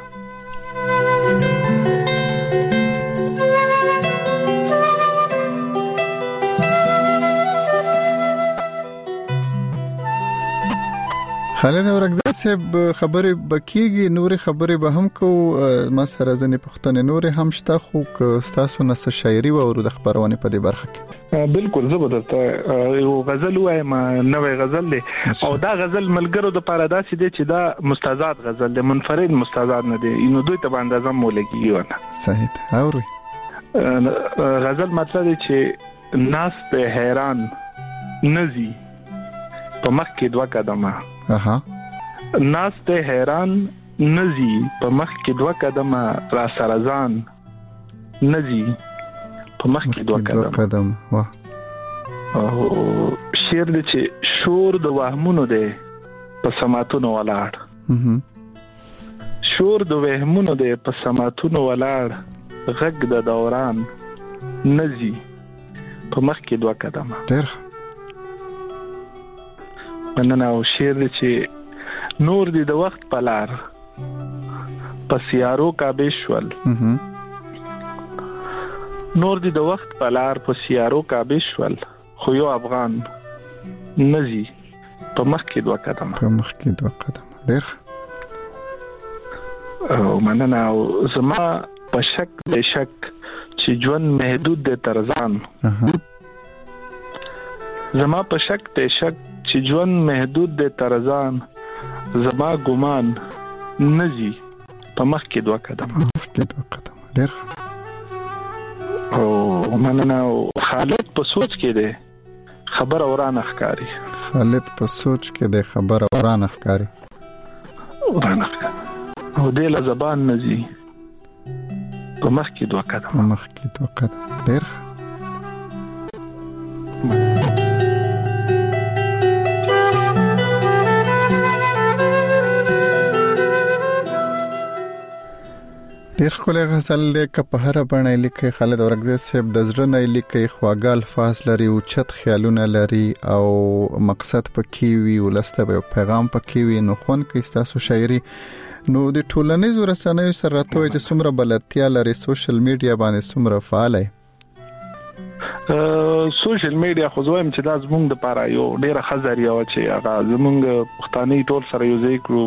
خالد اورګزی صاحب خبرې بکیږي نورې خبرې به هم کو ما سره ځنې پښتنې نورې هم شته خو تاسو نه څه شاعري او د خبرونه په دې برخه کې بالکل زبردست یو غزل وایم نوې غزل دی او دا غزل ملګرو د پاره داسې دی چې دا مستزاد غزل دی منفرد مستزاد نه دی نو دوی ته باندې ځم مولګي ونه صحیح اوري غزل مطلب دی چې ناس په حیران نزي په مخ کې دوه قدمه ناس ته حیران نزي په مخ کې دوه قدمه را سرزان نزي په مخ کې دوه قدم واه او شعر دې چې شور د وهمونو دی په سماتونو ولاړ شور د وهمونو دی په سماتونو ولاړ غږ د دوران نزي په مخ کې دوه قدمه ډېر مننه او شعر دې چې نور دې د وخت په لار پس یارو کا بشول نور دې د وخت په لار پس یارو کا بشول خو یو افغان نزي په مخ کې دوه قدمه ډېر او مننه او زما په شک د شک چې ژوند محدود دی ترزان زما په شک د شک چې ژوند محدود دی ترزان زما ګمان نزي په مخ کې دوه قدمه ډېر او مننه خالد په سوچ کې دی خبر اوران ښکاری خالد په سوچ کې دی خبر اوران ښکاری او دې له زبان نزي په مخ کې دوه قدمه ډېر ډېر ښکلی غزل دی که په هره بڼه یې لیکي خالد اورګزی صاحب د زړه نه یې لیکي خواږه الفاظ لري اوچت خیالونه لري او مقصد پکې وي ولس ته یو پیغام پکې وي نو خوند کوي ستاسو شاعري نو د ټولنیزو رسنیو سره راته وایي چې څومره بلدتیا لري سوشل میډیا باندې څومره فعال یې سوشل میډیا خو زویم چې دا زمونږ د پاره یو ډیره خزریا و چې هغه زمونږ پښتاني ټول سره یو ځای کړو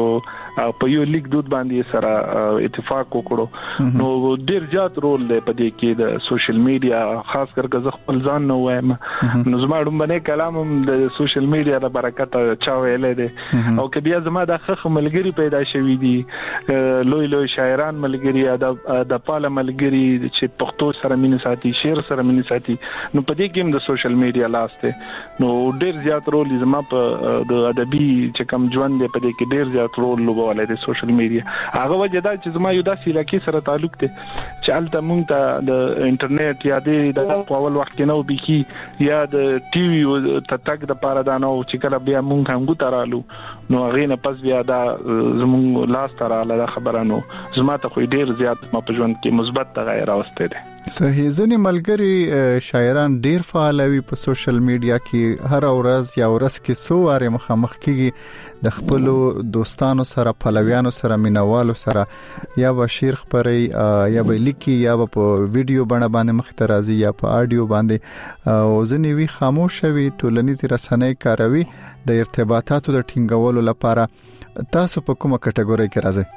په یو لیک دود باندې سره اتفاق وکړو نو ډیر زیات رول دی په دې کې د سوشل میډیا خاص کر که زه خپل ځان نه وایم نو زما دومره کلام د سوشل میډیا د برکت چا ویلې دي او که بیا زما د خخ ملګری پیدا شوی دي لوی شاعران ملګری د پاله ملګری چې پښتو سره مینه ساتي شعر سره مینه ساتي نو په دې کې هم د سوشل میډیا لاس ته نو ډیر زیات رول زما په د ادبي چې کم ژوند دی په دې کې ډیر زیات رول لوبولای دی سوشل میډیا هغه وجه دا چې زما یو داسې علاقې سره تعلق دی چې الته مونږ ته د انټرنیټ یا د اول وخت کې نو بيخي یا د ټي وي ته تک د پاره دا نو چې کله بیا مونږ هم ګوترالو نو هغه نه پس بیا دا زموږ لاس تراله دا خبره نو زما ته خو ډیر زیات ما په ژوند کې مثبت تغیر راوسته دي صحیح ځنې ملګری شاعران ډیر فعال وي په سوشل میډیا کې هر ورځ یا ورځ کې څو واره مخامخ کیږي د خپل دوستانو سره پلویانو سره مینوالو سره یا به شعر خبري یا به لیکي یا به په ویډیو باندې مخ ته راځي یا په آډیو باندې او ځنې وی خاموش وي ټولنیزې رسنۍ کاروي د ارتباطاتو د ټینګولو لپاره تاسو په کومه کټګوري کې راځي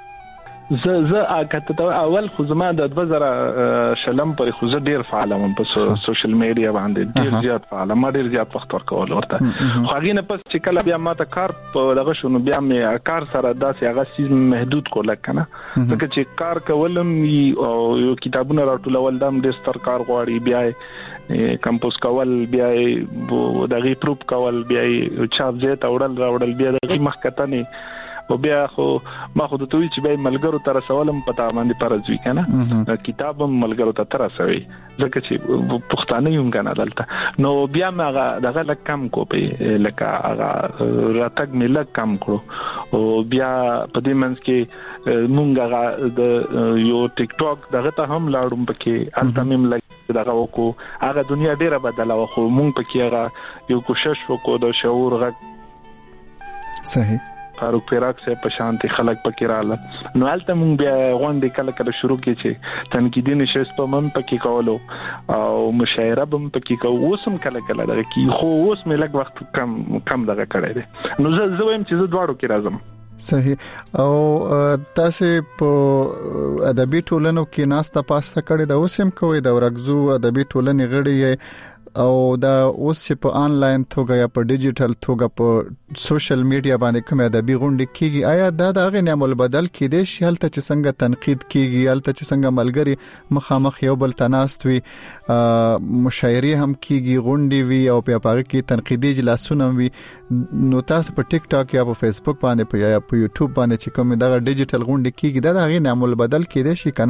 زه اول خو زما د 2000 شلم پر خو زه ډیر فعال وم په سوشل میډیا باندې ډیر زیات فعال ما ډیر زیات وخت ورکول ورته خو هغه نه پس چې کله بیا ما ته کار په دغه شنو بیا مې کار سره داسې هغه سیز محدود کول کنه ځکه چې کار کولم او یو کتابونه راټولول دم ډیر ستر کار غواړي بیا کمپوز کول بیا دغه پروف کول بیا چاپ زیات راوړل بیا دغه مخکتنی او بیا خو ما خو د توي چې به ملګرو تر سوالم پتا باندې پرځوي کنه کتابم ملګرو ته تر سوي ځکه چې پښتانه یو کنه دلته نو بیا ما دغه لکم کو په لکه هغه راتګ ملک کم کړو او بیا په دې منځ کې مونږه د یو ټیک ټاک دغه ته هم لاړم پکې التمیم لګ دغه وکړو هغه دنیا ډیره بدله خو مونږ پکې هغه یو کوشش وکړو د شعور غږ صحیح فاروق پیراک صاحب په شانتي خلک پکې رااله نو البته مونږ بیا غونډې کله شروع کړې چې تنقیدي نشست په من پکې کولو او مشاعره هم پکې کوو اوسم کله دغه کې خو اوس مې لږ وخت کم دغه کړی دی نو زه وایم چې زه دواړو کې راځم صحیح او تاسو په ادبي ټولنو کې ناسته پاسته کړې دا اوسم کوي د ورغزو ادبي ټولنې غړي او دا اوس په انلاین توګه یا په ډیجیټل توګه په سوشل میډیا باندې کوم ادبي غونډې کیږي آیا دا دغه نعمل بدل کیدې شي هلته چې څنګه تنقید کیږي هلته چې څنګه ملګری مخامخ یو بل تناست وي مشاعري هم کیږي غونډې وي او په هغه کې تنقیدي اجلاسونه وي نو تاسو په ټیک ټاک یا په فیسبوک باندې یا په یوټیوب باندې چې کوم دغه ډیجیټل غونډې کیږي دا دغه نعمل بدل کیدې شي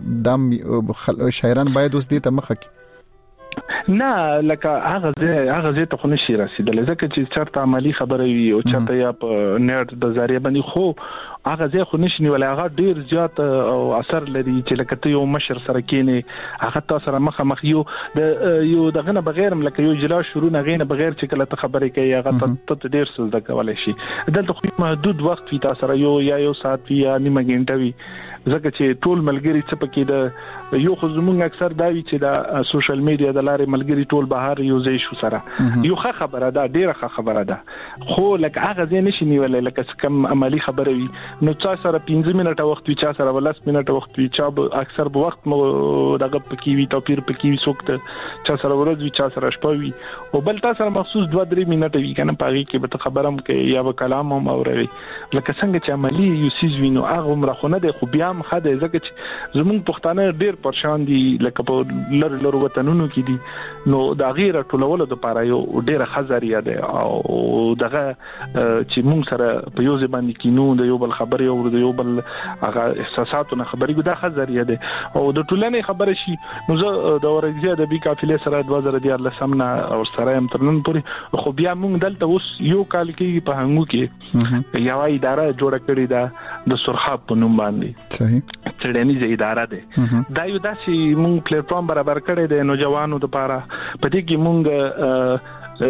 کنه د شاعران باید اوس دې ته مخه کړي نه لکه هغه ته خو نشي رسیدل ځکه چې چرته عملی خبره وي او چرته یا په نیټ د ذریعہ باندې خو هغه خو نشي نیولای هغه ډیر زیات او اثر لري چې لکه ته یو مشر سره کېنه هغه تاسو سره مخ یو دغه نه بغیر لکه یو جلا شروع نه غینه بغیر چې کله ته خبرې کوي هغه ته ډیر څه زده کولای شي دلته خو محدود وخت وي تاسو سره یو ساعت یا نیمه غنټه وي ځکه چې ټول ملګری څه پکې د یو خو زمونږ اکثر دا وی چې دا سوشل میډیا د لارې ملګری ټول بهر یو ځای شو سره یو ښه خبره ده ډیره ښه خبره ده خو لکه هغه ځای نشي نیولای لکه کوم عملی خبره وي نو چا سره 15 منټه وخت وي چا سره 10 منټه وخت وي چا اکثر په وخت دغه پکې وي توپیر پکې وي څوک چا سره ورځ وي چا سره شپه وي او بل تاسو سره مخصوص 2-3 منټه وي کنه پاره کې به خبرم کوي یا به کلام هم اوري لکه څنګه چې عملی یو سیز وینو هغه عمر خو نه دی خو بیا هم خده ځکه چې زمونږ پښتانه ډیر پرشان دي لکه په لر وطنونو کې دي نو دا غیره ټولولو د پاره یو ډیره خزریا ده او دغه چې مونږ سره په یو ځبان کې نو د یو بل خبري او د یو بل هغه احساساتونه خبري ګدا خزریا ده او د ټولنې خبره شي نو زه د ورګزي د بي قافله سره 2014 سمنا او سره هم ترنن پورې خو بیا مونږ دلته اوس یو کال کې په هنګو کې یو اداره جوړه کړې ده د سرخاب په نوم باندې صحیح څېړنیزه اداره ده دا یو داسې مونږ پلیټ فارم برابر کړی دی نوجوانو لپاره په دې کې مونږ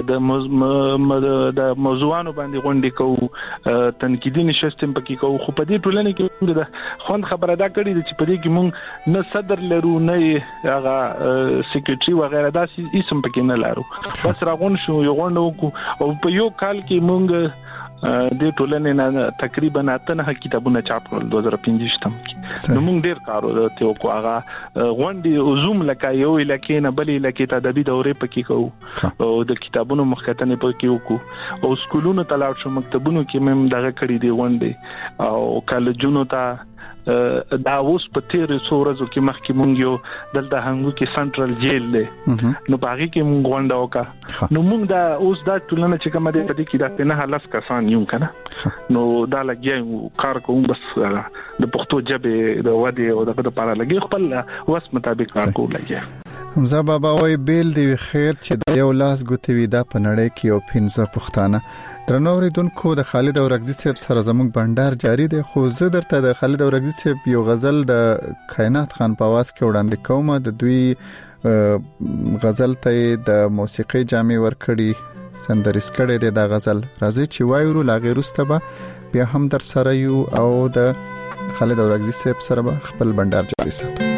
د موضوعانو باندې غونډې کوو تنقیدي نشست پکې کوو خو په دې ټولنه کې موږ د خوند خبره دا کړې چې په دې کې موږ نه صدر لرو نه هغه سیکریټري وغیرہ داسې اسم پکې نه لرو بس راغون شو یو غونډه وکړو او په یو کال کې موږ د ټولنې نه تقریبا 8 کتابونه چاپ کړل 2015 کې نو موږ ډیر کار وکړو کو هغه غونډې زوم لکه یو لکه نه بلې لکه تدبی دورې پکې کوو او د کتابونو مخکتنې پکې وکړو او سکولونو ته لاړ شو مکتبونو کې مم دغه کړې دی غونډې او کالجونو ته دا اوس په تیر څو ورځو کې مخکې مونږ یو دلته هنګو کې سنټرل جیل دی نو باغی کې مونږ غونډه وکړه نو مونږ دا اوس دا ټولنه چې کومه ده په دې کې دا نه حالس کسان یو کنه نو دا لګي کار کوم بس د پښتو ژبه د ودی او دغه لپاره لګي خپل وس مطابق کار کوم لګي حمزه بابا وای بیل دی خیر چې د یو لاس ګوتوي دا په نړۍ کې او پنځه پښتانه درنوریدونکو د خالد اورغزي صاحب سره زموږ بندر جاری دی خو زه درته د خالد اورغزي صاحب یو غزل د کائنات خان په आवाज کې وړاندې کوم د دوی غزل ته د موسیقي جامې ورکړي سندریس کړي دی دا غزل راځي چې وایو لا غیرسته به بیا هم در سره یو او د خالد اورغزي صاحب سره خپل بندر جاری ساتو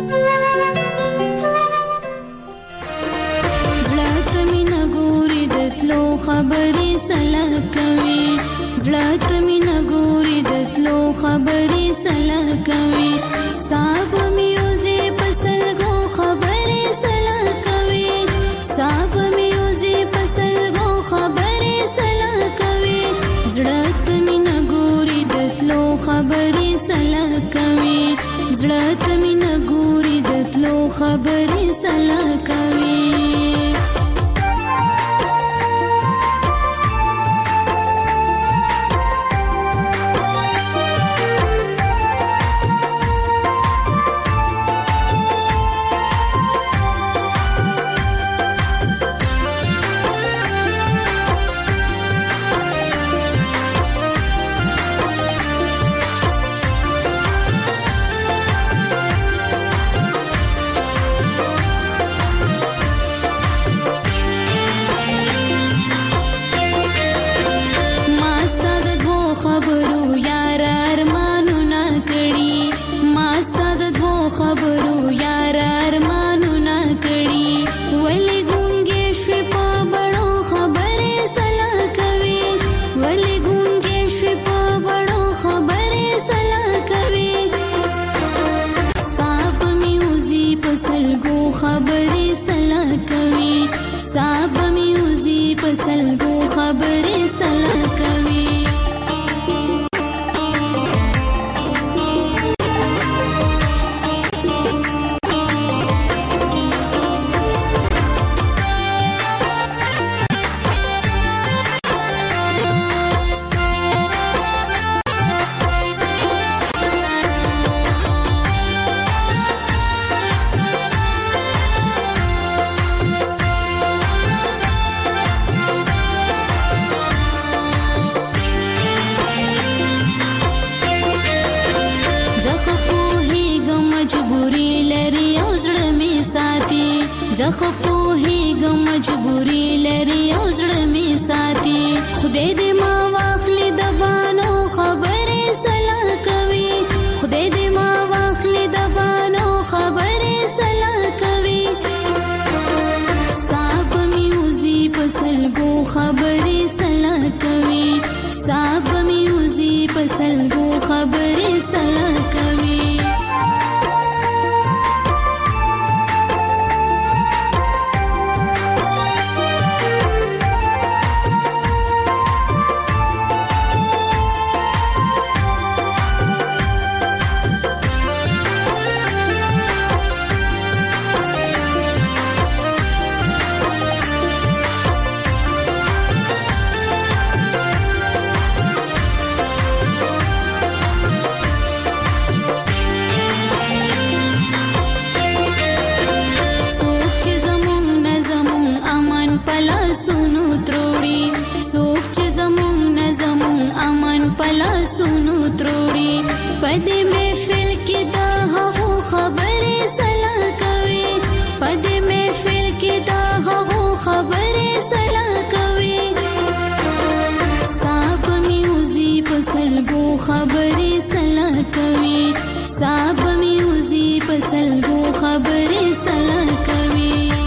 خبرې سلام کوي زړه ته مینه ګوري د تلو خبرې سلام کوي صاحب میوزي پسلغو خبرې سلام کوي صاحب میوزي پسلغو خبرې سلام کوي زړه ته مینه ګوري د تلو خبرې سلام کوي زړه ته مینه ګوري د تلو خبرې سلام کوي خبرې سلا کوي صاحب میوزي پسلګو خبرې سلا کوي زخ پوهیږم مجبوري لري او زړه می ساتي خدای دې ما واخلي د بانو خبرې سلا کوي خدای دې ما واخلي د بانو خبرې سلا کوي صاحب میوزي پسلګو خبرې سلا کوي صاحب میوزي پسلګو خبرې سلا کوي پدې محفل کې دا هغه خبرې سلا کوي پدې محفل کې دا هغه خبرې سلا کوي صاحب میوزي پسلګو خبرې سلا کوي صاحب میوزي پسلګو خبرې سلا کوي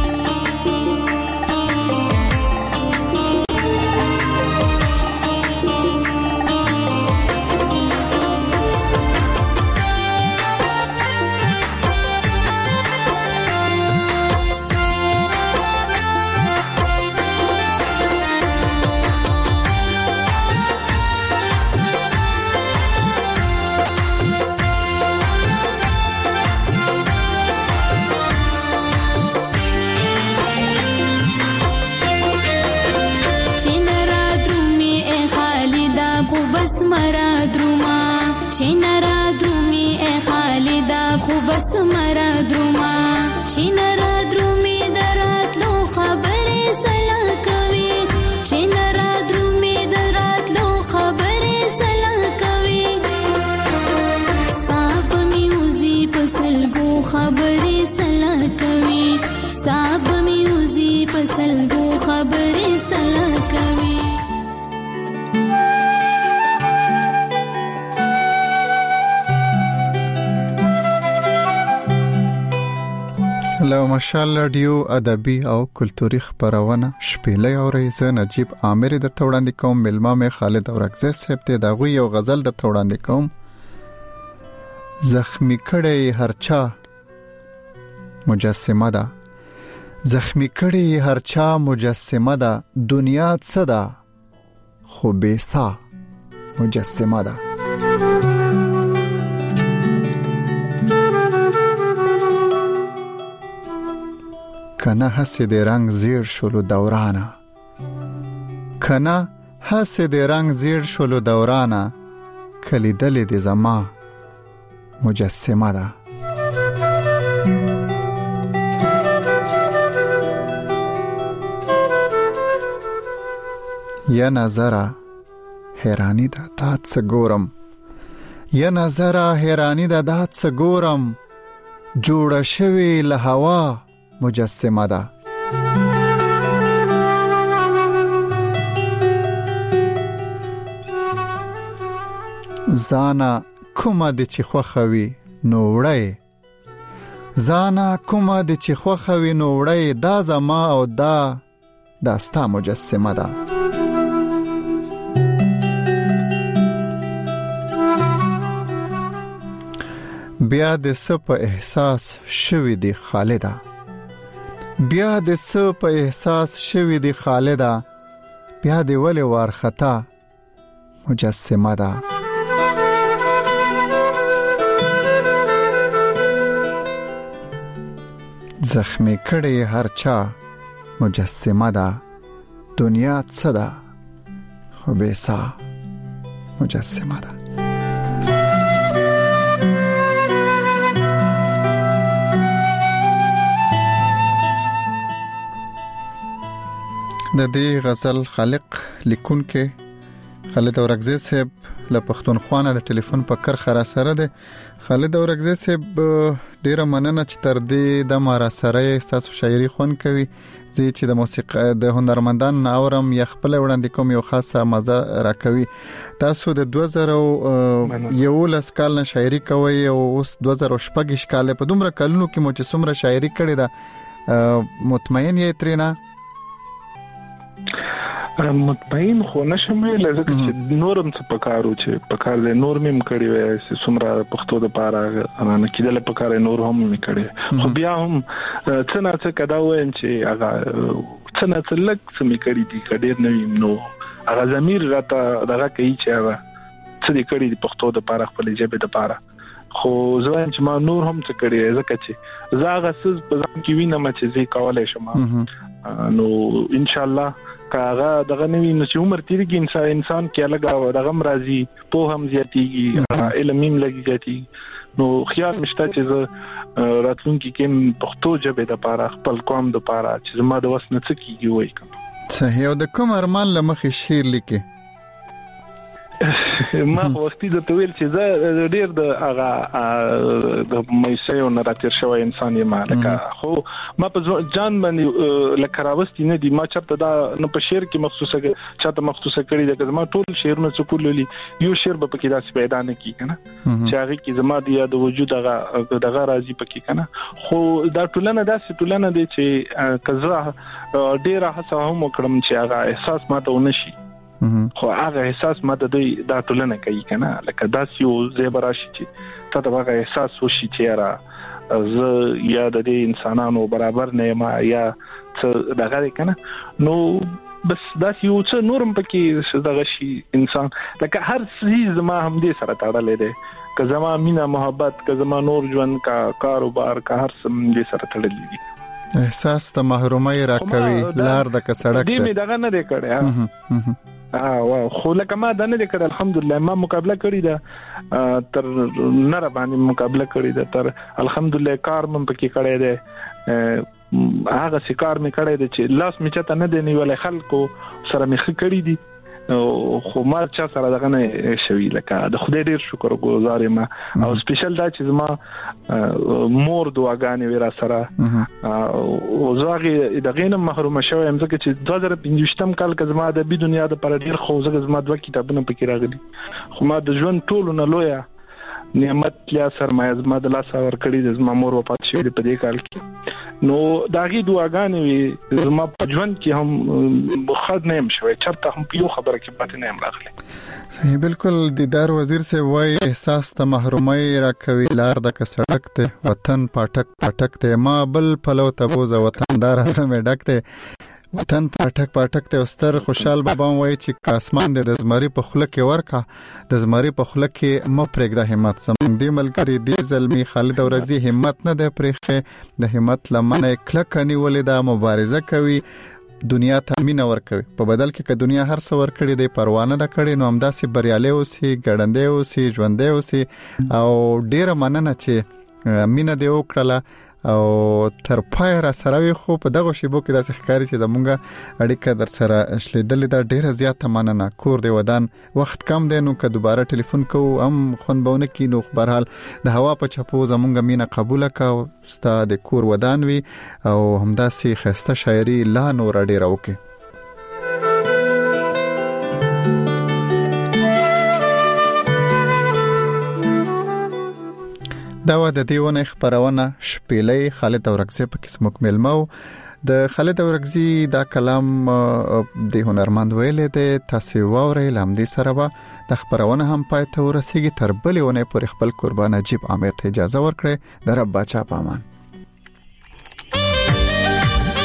بس مرا دروما چینرا درومي دراتلو خبرې سلا کوي چینرا درومي دراتلو خبرې سلا کوي صاحب میوزي پسلګو خبرې سلا کوي صاحب میوزي پسلګو خبرې سلا کوي له ماشاءالله ډیو ادبي او کلتوري خبرونه شپېلې اوري زه نجيب عامر د توړاندې کوم ملما مې خالد اورغزه صاحب ته دغه یو غزل د توړاندې کوم زخمی کړي هرچا مجسمه ده زخمی کړي هرچا مجسمه ده دنیا څه ده خو بیسا مجسمه ده کنه حسد رنگ زیر شلو دورانه کنه حسد رنگ زیر شلو دورانه کلی دل دی زما مجسمه ده یا نظره حیرانی ده داد سگورم یا نظره حیرانی ده داد سگورم جوړه شوی له هوا مجسمه ده زانا کومه د چې خوخوي نو وړي زانا کومه د چې خوخوي نو وړي دا زما او دا داستا مجسمه ده بیا د سپ احساس شوی دی خالده بیا د څه په احساس شوی دی خالدا، بیا د ولې وارخطا مجسمه ده. زخمی کړي هر چا مجسمه ده، دنیا څه ده خو بیسا مجسمه ده. د دې غزل خالق لیکونکو خالد اورکزی صاحب له پښتونخوا د ټلیفون په کرخه را سره ده. خالد اورکزی صاحب ډیره مننه چې تر دې د مارا سره تاسو شاعري خون کوي. زه چې د موسیقي د هنرمندان اورم یا خپل وړاندې کوم یو خاصه مزه راکوي. تاسو د 2011 کال نه شاعري کوي او اوس 2016 کال په دومره کلونو کې مو چې څومره شاعري کړې ده مطمئن یې ترېنه؟ مطمئن خو نشم ویل ځکه چې نورم څه پکارو چې پکار دې نور مم کړی وای چې څومره پښتو د پاره نه کېدل پکار نور هم مې کړی خو بیا هم څه نه څه کدا وایم چې هغه څه نه څه لک څه مې کړی دي کډیر نه ویم نو هغه ضمیر راته دغه کوي چې هغه څه دې کړی د پښتو د پاره خپل جبه د پاره خو زه چې ما نور هم څه کړی ځکه چې زه هغه څه په ځان کې وینم چې زه کولای شم نو ان شاء الله کاغه دغه نوی نو چې عمر تیریږي انسان کې لګا دغه مرضی په هم زیاتیږي علم هم لګیږي نو خیال مشته چې راتلونکي کې پښتو ژبه د پاره خپل قوم د پاره چې زما د وس نه څه کیږي وای کوم صحیح. او د کوم ارمان لمخې شعر لیکي؟ ما وختي د تویل چې زه ډیر د هغه د مېسیو نه راتیر شوی انسان یم لکه خو ما په ځان باندې لکه راوستي نه دي ما چرته دا نه په شعر کې مخصوصه چاته مخصوصه کړی ده که ما ټول شعرونه څکولې یو شعر به پکې داسې پیدا نه کی کنه چې هغه کې زما د یاد وجود دغه راځي پکې کنه خو دا ټولنه داسې ټولنه دي چې کزه ډیره هڅه هم وکړم چې هغه احساس ماته ونشي خو هغه احساس ماته دا ټولنه کوي کنه لکه داسې یو زیبراشي چې ته دا احساس وشي چې را زه یا د دې انسانانو برابر نه ما یا څه دغه کنه نو بس داسې یو څه نورم پکې دغه شي انسان لکه هر څه زما هم دې سره تړلې ده که زما مینا محبت که زما نور ژوند کا کاروبار کا هر څه دې سره تړلې دي. احساس ته محرومي راکوي لار د کسړک دې می دغه نه دی کړی واو خو لکه ما دا نه دی کړی الحمدلله ما مقابله کړی ده تر نره باندې مقابله کړی ده تر الحمدلله کار مم پکې کړی ده هغه سکار می کړی ده چې لاس می چته نه دی نیولای خلکو سره می خکړی دي خو ما چا سره دغه نه شوی لکه د خدای ډیر شکر گزار یم او سپیشل دا چې ما مور دعاګانې ورا سره او زاغي دغه نه محروم شوم ځکه چې 2015 کال کې زما د بي دنیا د پر ډیر خو زګ زما دوه کتابونه پکې راغلي خو ما د ژوند ټولو نه لویا نعمت یا سرمایه زما د لاس اور کړی د زما مور وفات شوی په دې کال کې نو داغي دعاګانې زما په ژوند کې هم بخاد نه يم شوی چرته هم یو خبره کې پاتې نه يم راغلی. صحیح بالکل. دیدار وزیر سے وای احساس ته محرومي راکوي لار د کسړک ته وطن پټک پټک ته ما بل پلو ته بوزه وطندار مې ډکته وطن پټک ته استر خوشحال بابا وای چې کاسمان د زمری په خله کې ورکا د زمری په خله کې مپرګ د همت سم دی ملګری دی زلمی خالد اورکزی همت نه د پرخه د همت لمنه کلک نیولې دا مبارزه کوي دنیا ته مینه ورکوي په بدل کې که دنیا هر څه ورکړي دی پروانه د کړي نو همداسې بریالي اوسي ګړندې اوسي ژوندې اوسي او ډیره مننه چې مینه دی وکړه او تر پای را سره وي خو په دغه شیبو کې داسې ښکاري چې زمونږه اړیکه در سره شلیدلې ده ډیره زیاته مننه. کور دی ودان وخت کم دی نو که دوباره ټلیفون کوو هم خوند بونه کی نو بهرحال د هوا په چپو زمونږه مینه قبول کا ستا د کور ودان وي او همداسې خسته شاعري لا نور ډیره وکي. دا و د دیونه خبرونه شپېلې خالد اورکزی په کیسه مکمل مو د خالد اورکزی دا کلام د هنرمند ویلې د تاسو ووري لامدي سره به د خبرونه هم پای ته ورسیږي تر بلونه پر خپل قربان نجیب عامر ته اجازه ورکړي د رب بچا پامان.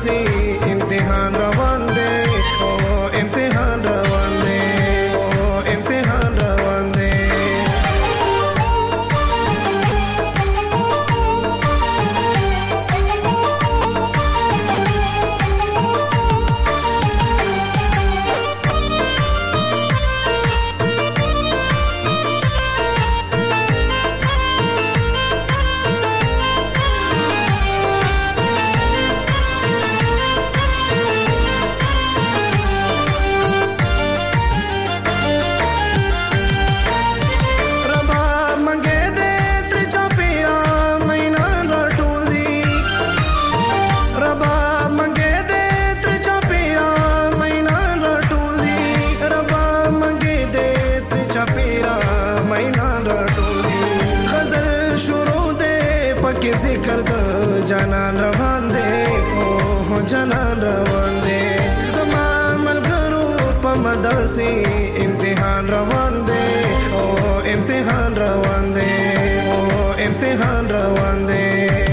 داسي امتحان روان دی او امتحان روان دی او امتحان روان دی ذکر د جانان روان دی او جانان روان دی زما ملګرو په مدرسې امتحان روان دی او امتحان روان دی او امتحان روان دی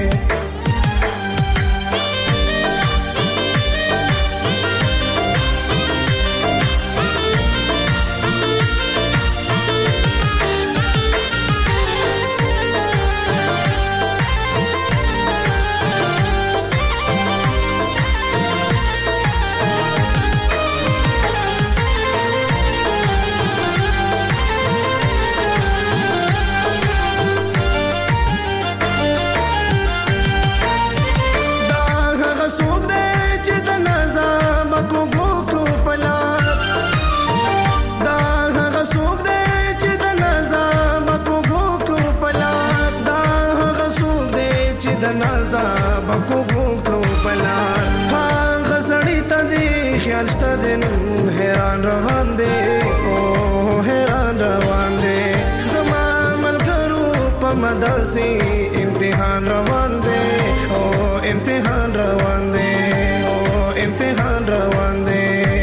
بکو بوکلو پلار هاغه سړی ته دی خیال شته دین حیران روان دی او حیران روان دی زما ملګرو په مدرسې امتحان روان دی او امتحان روان دی او امتحان روان دی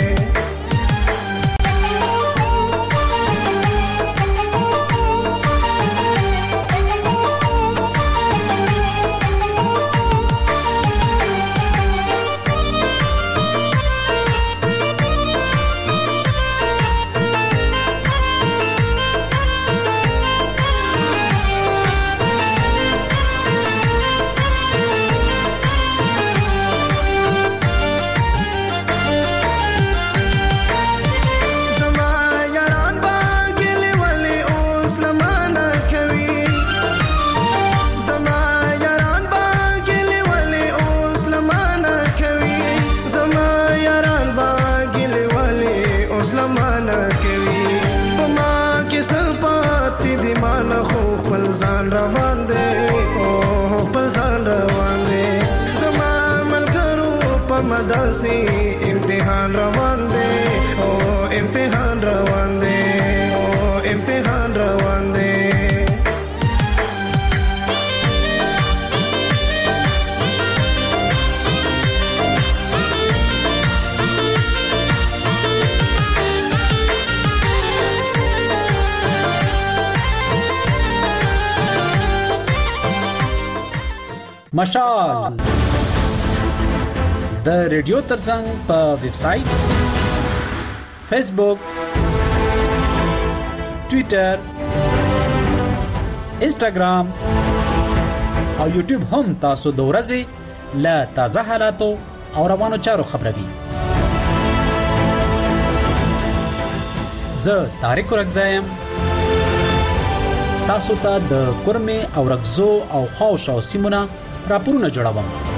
ځان روان دی او خپل ځان روان دی زما ملګرو په مدرسې امتحان روان دی او امتحان روان دی او امتحان روان دی مشال د ریډیو ترڅنګ په ویب سټ فیسبوک ټوئیټر انسټاګرام او یوټیوب هم تاسو د ورځې له تازه حالاتو او روانو چارو خبروي زه طارق رغزایم تاسو ته د کورمه او رغزو او خاوشو سیمونه راپورونه جوړوم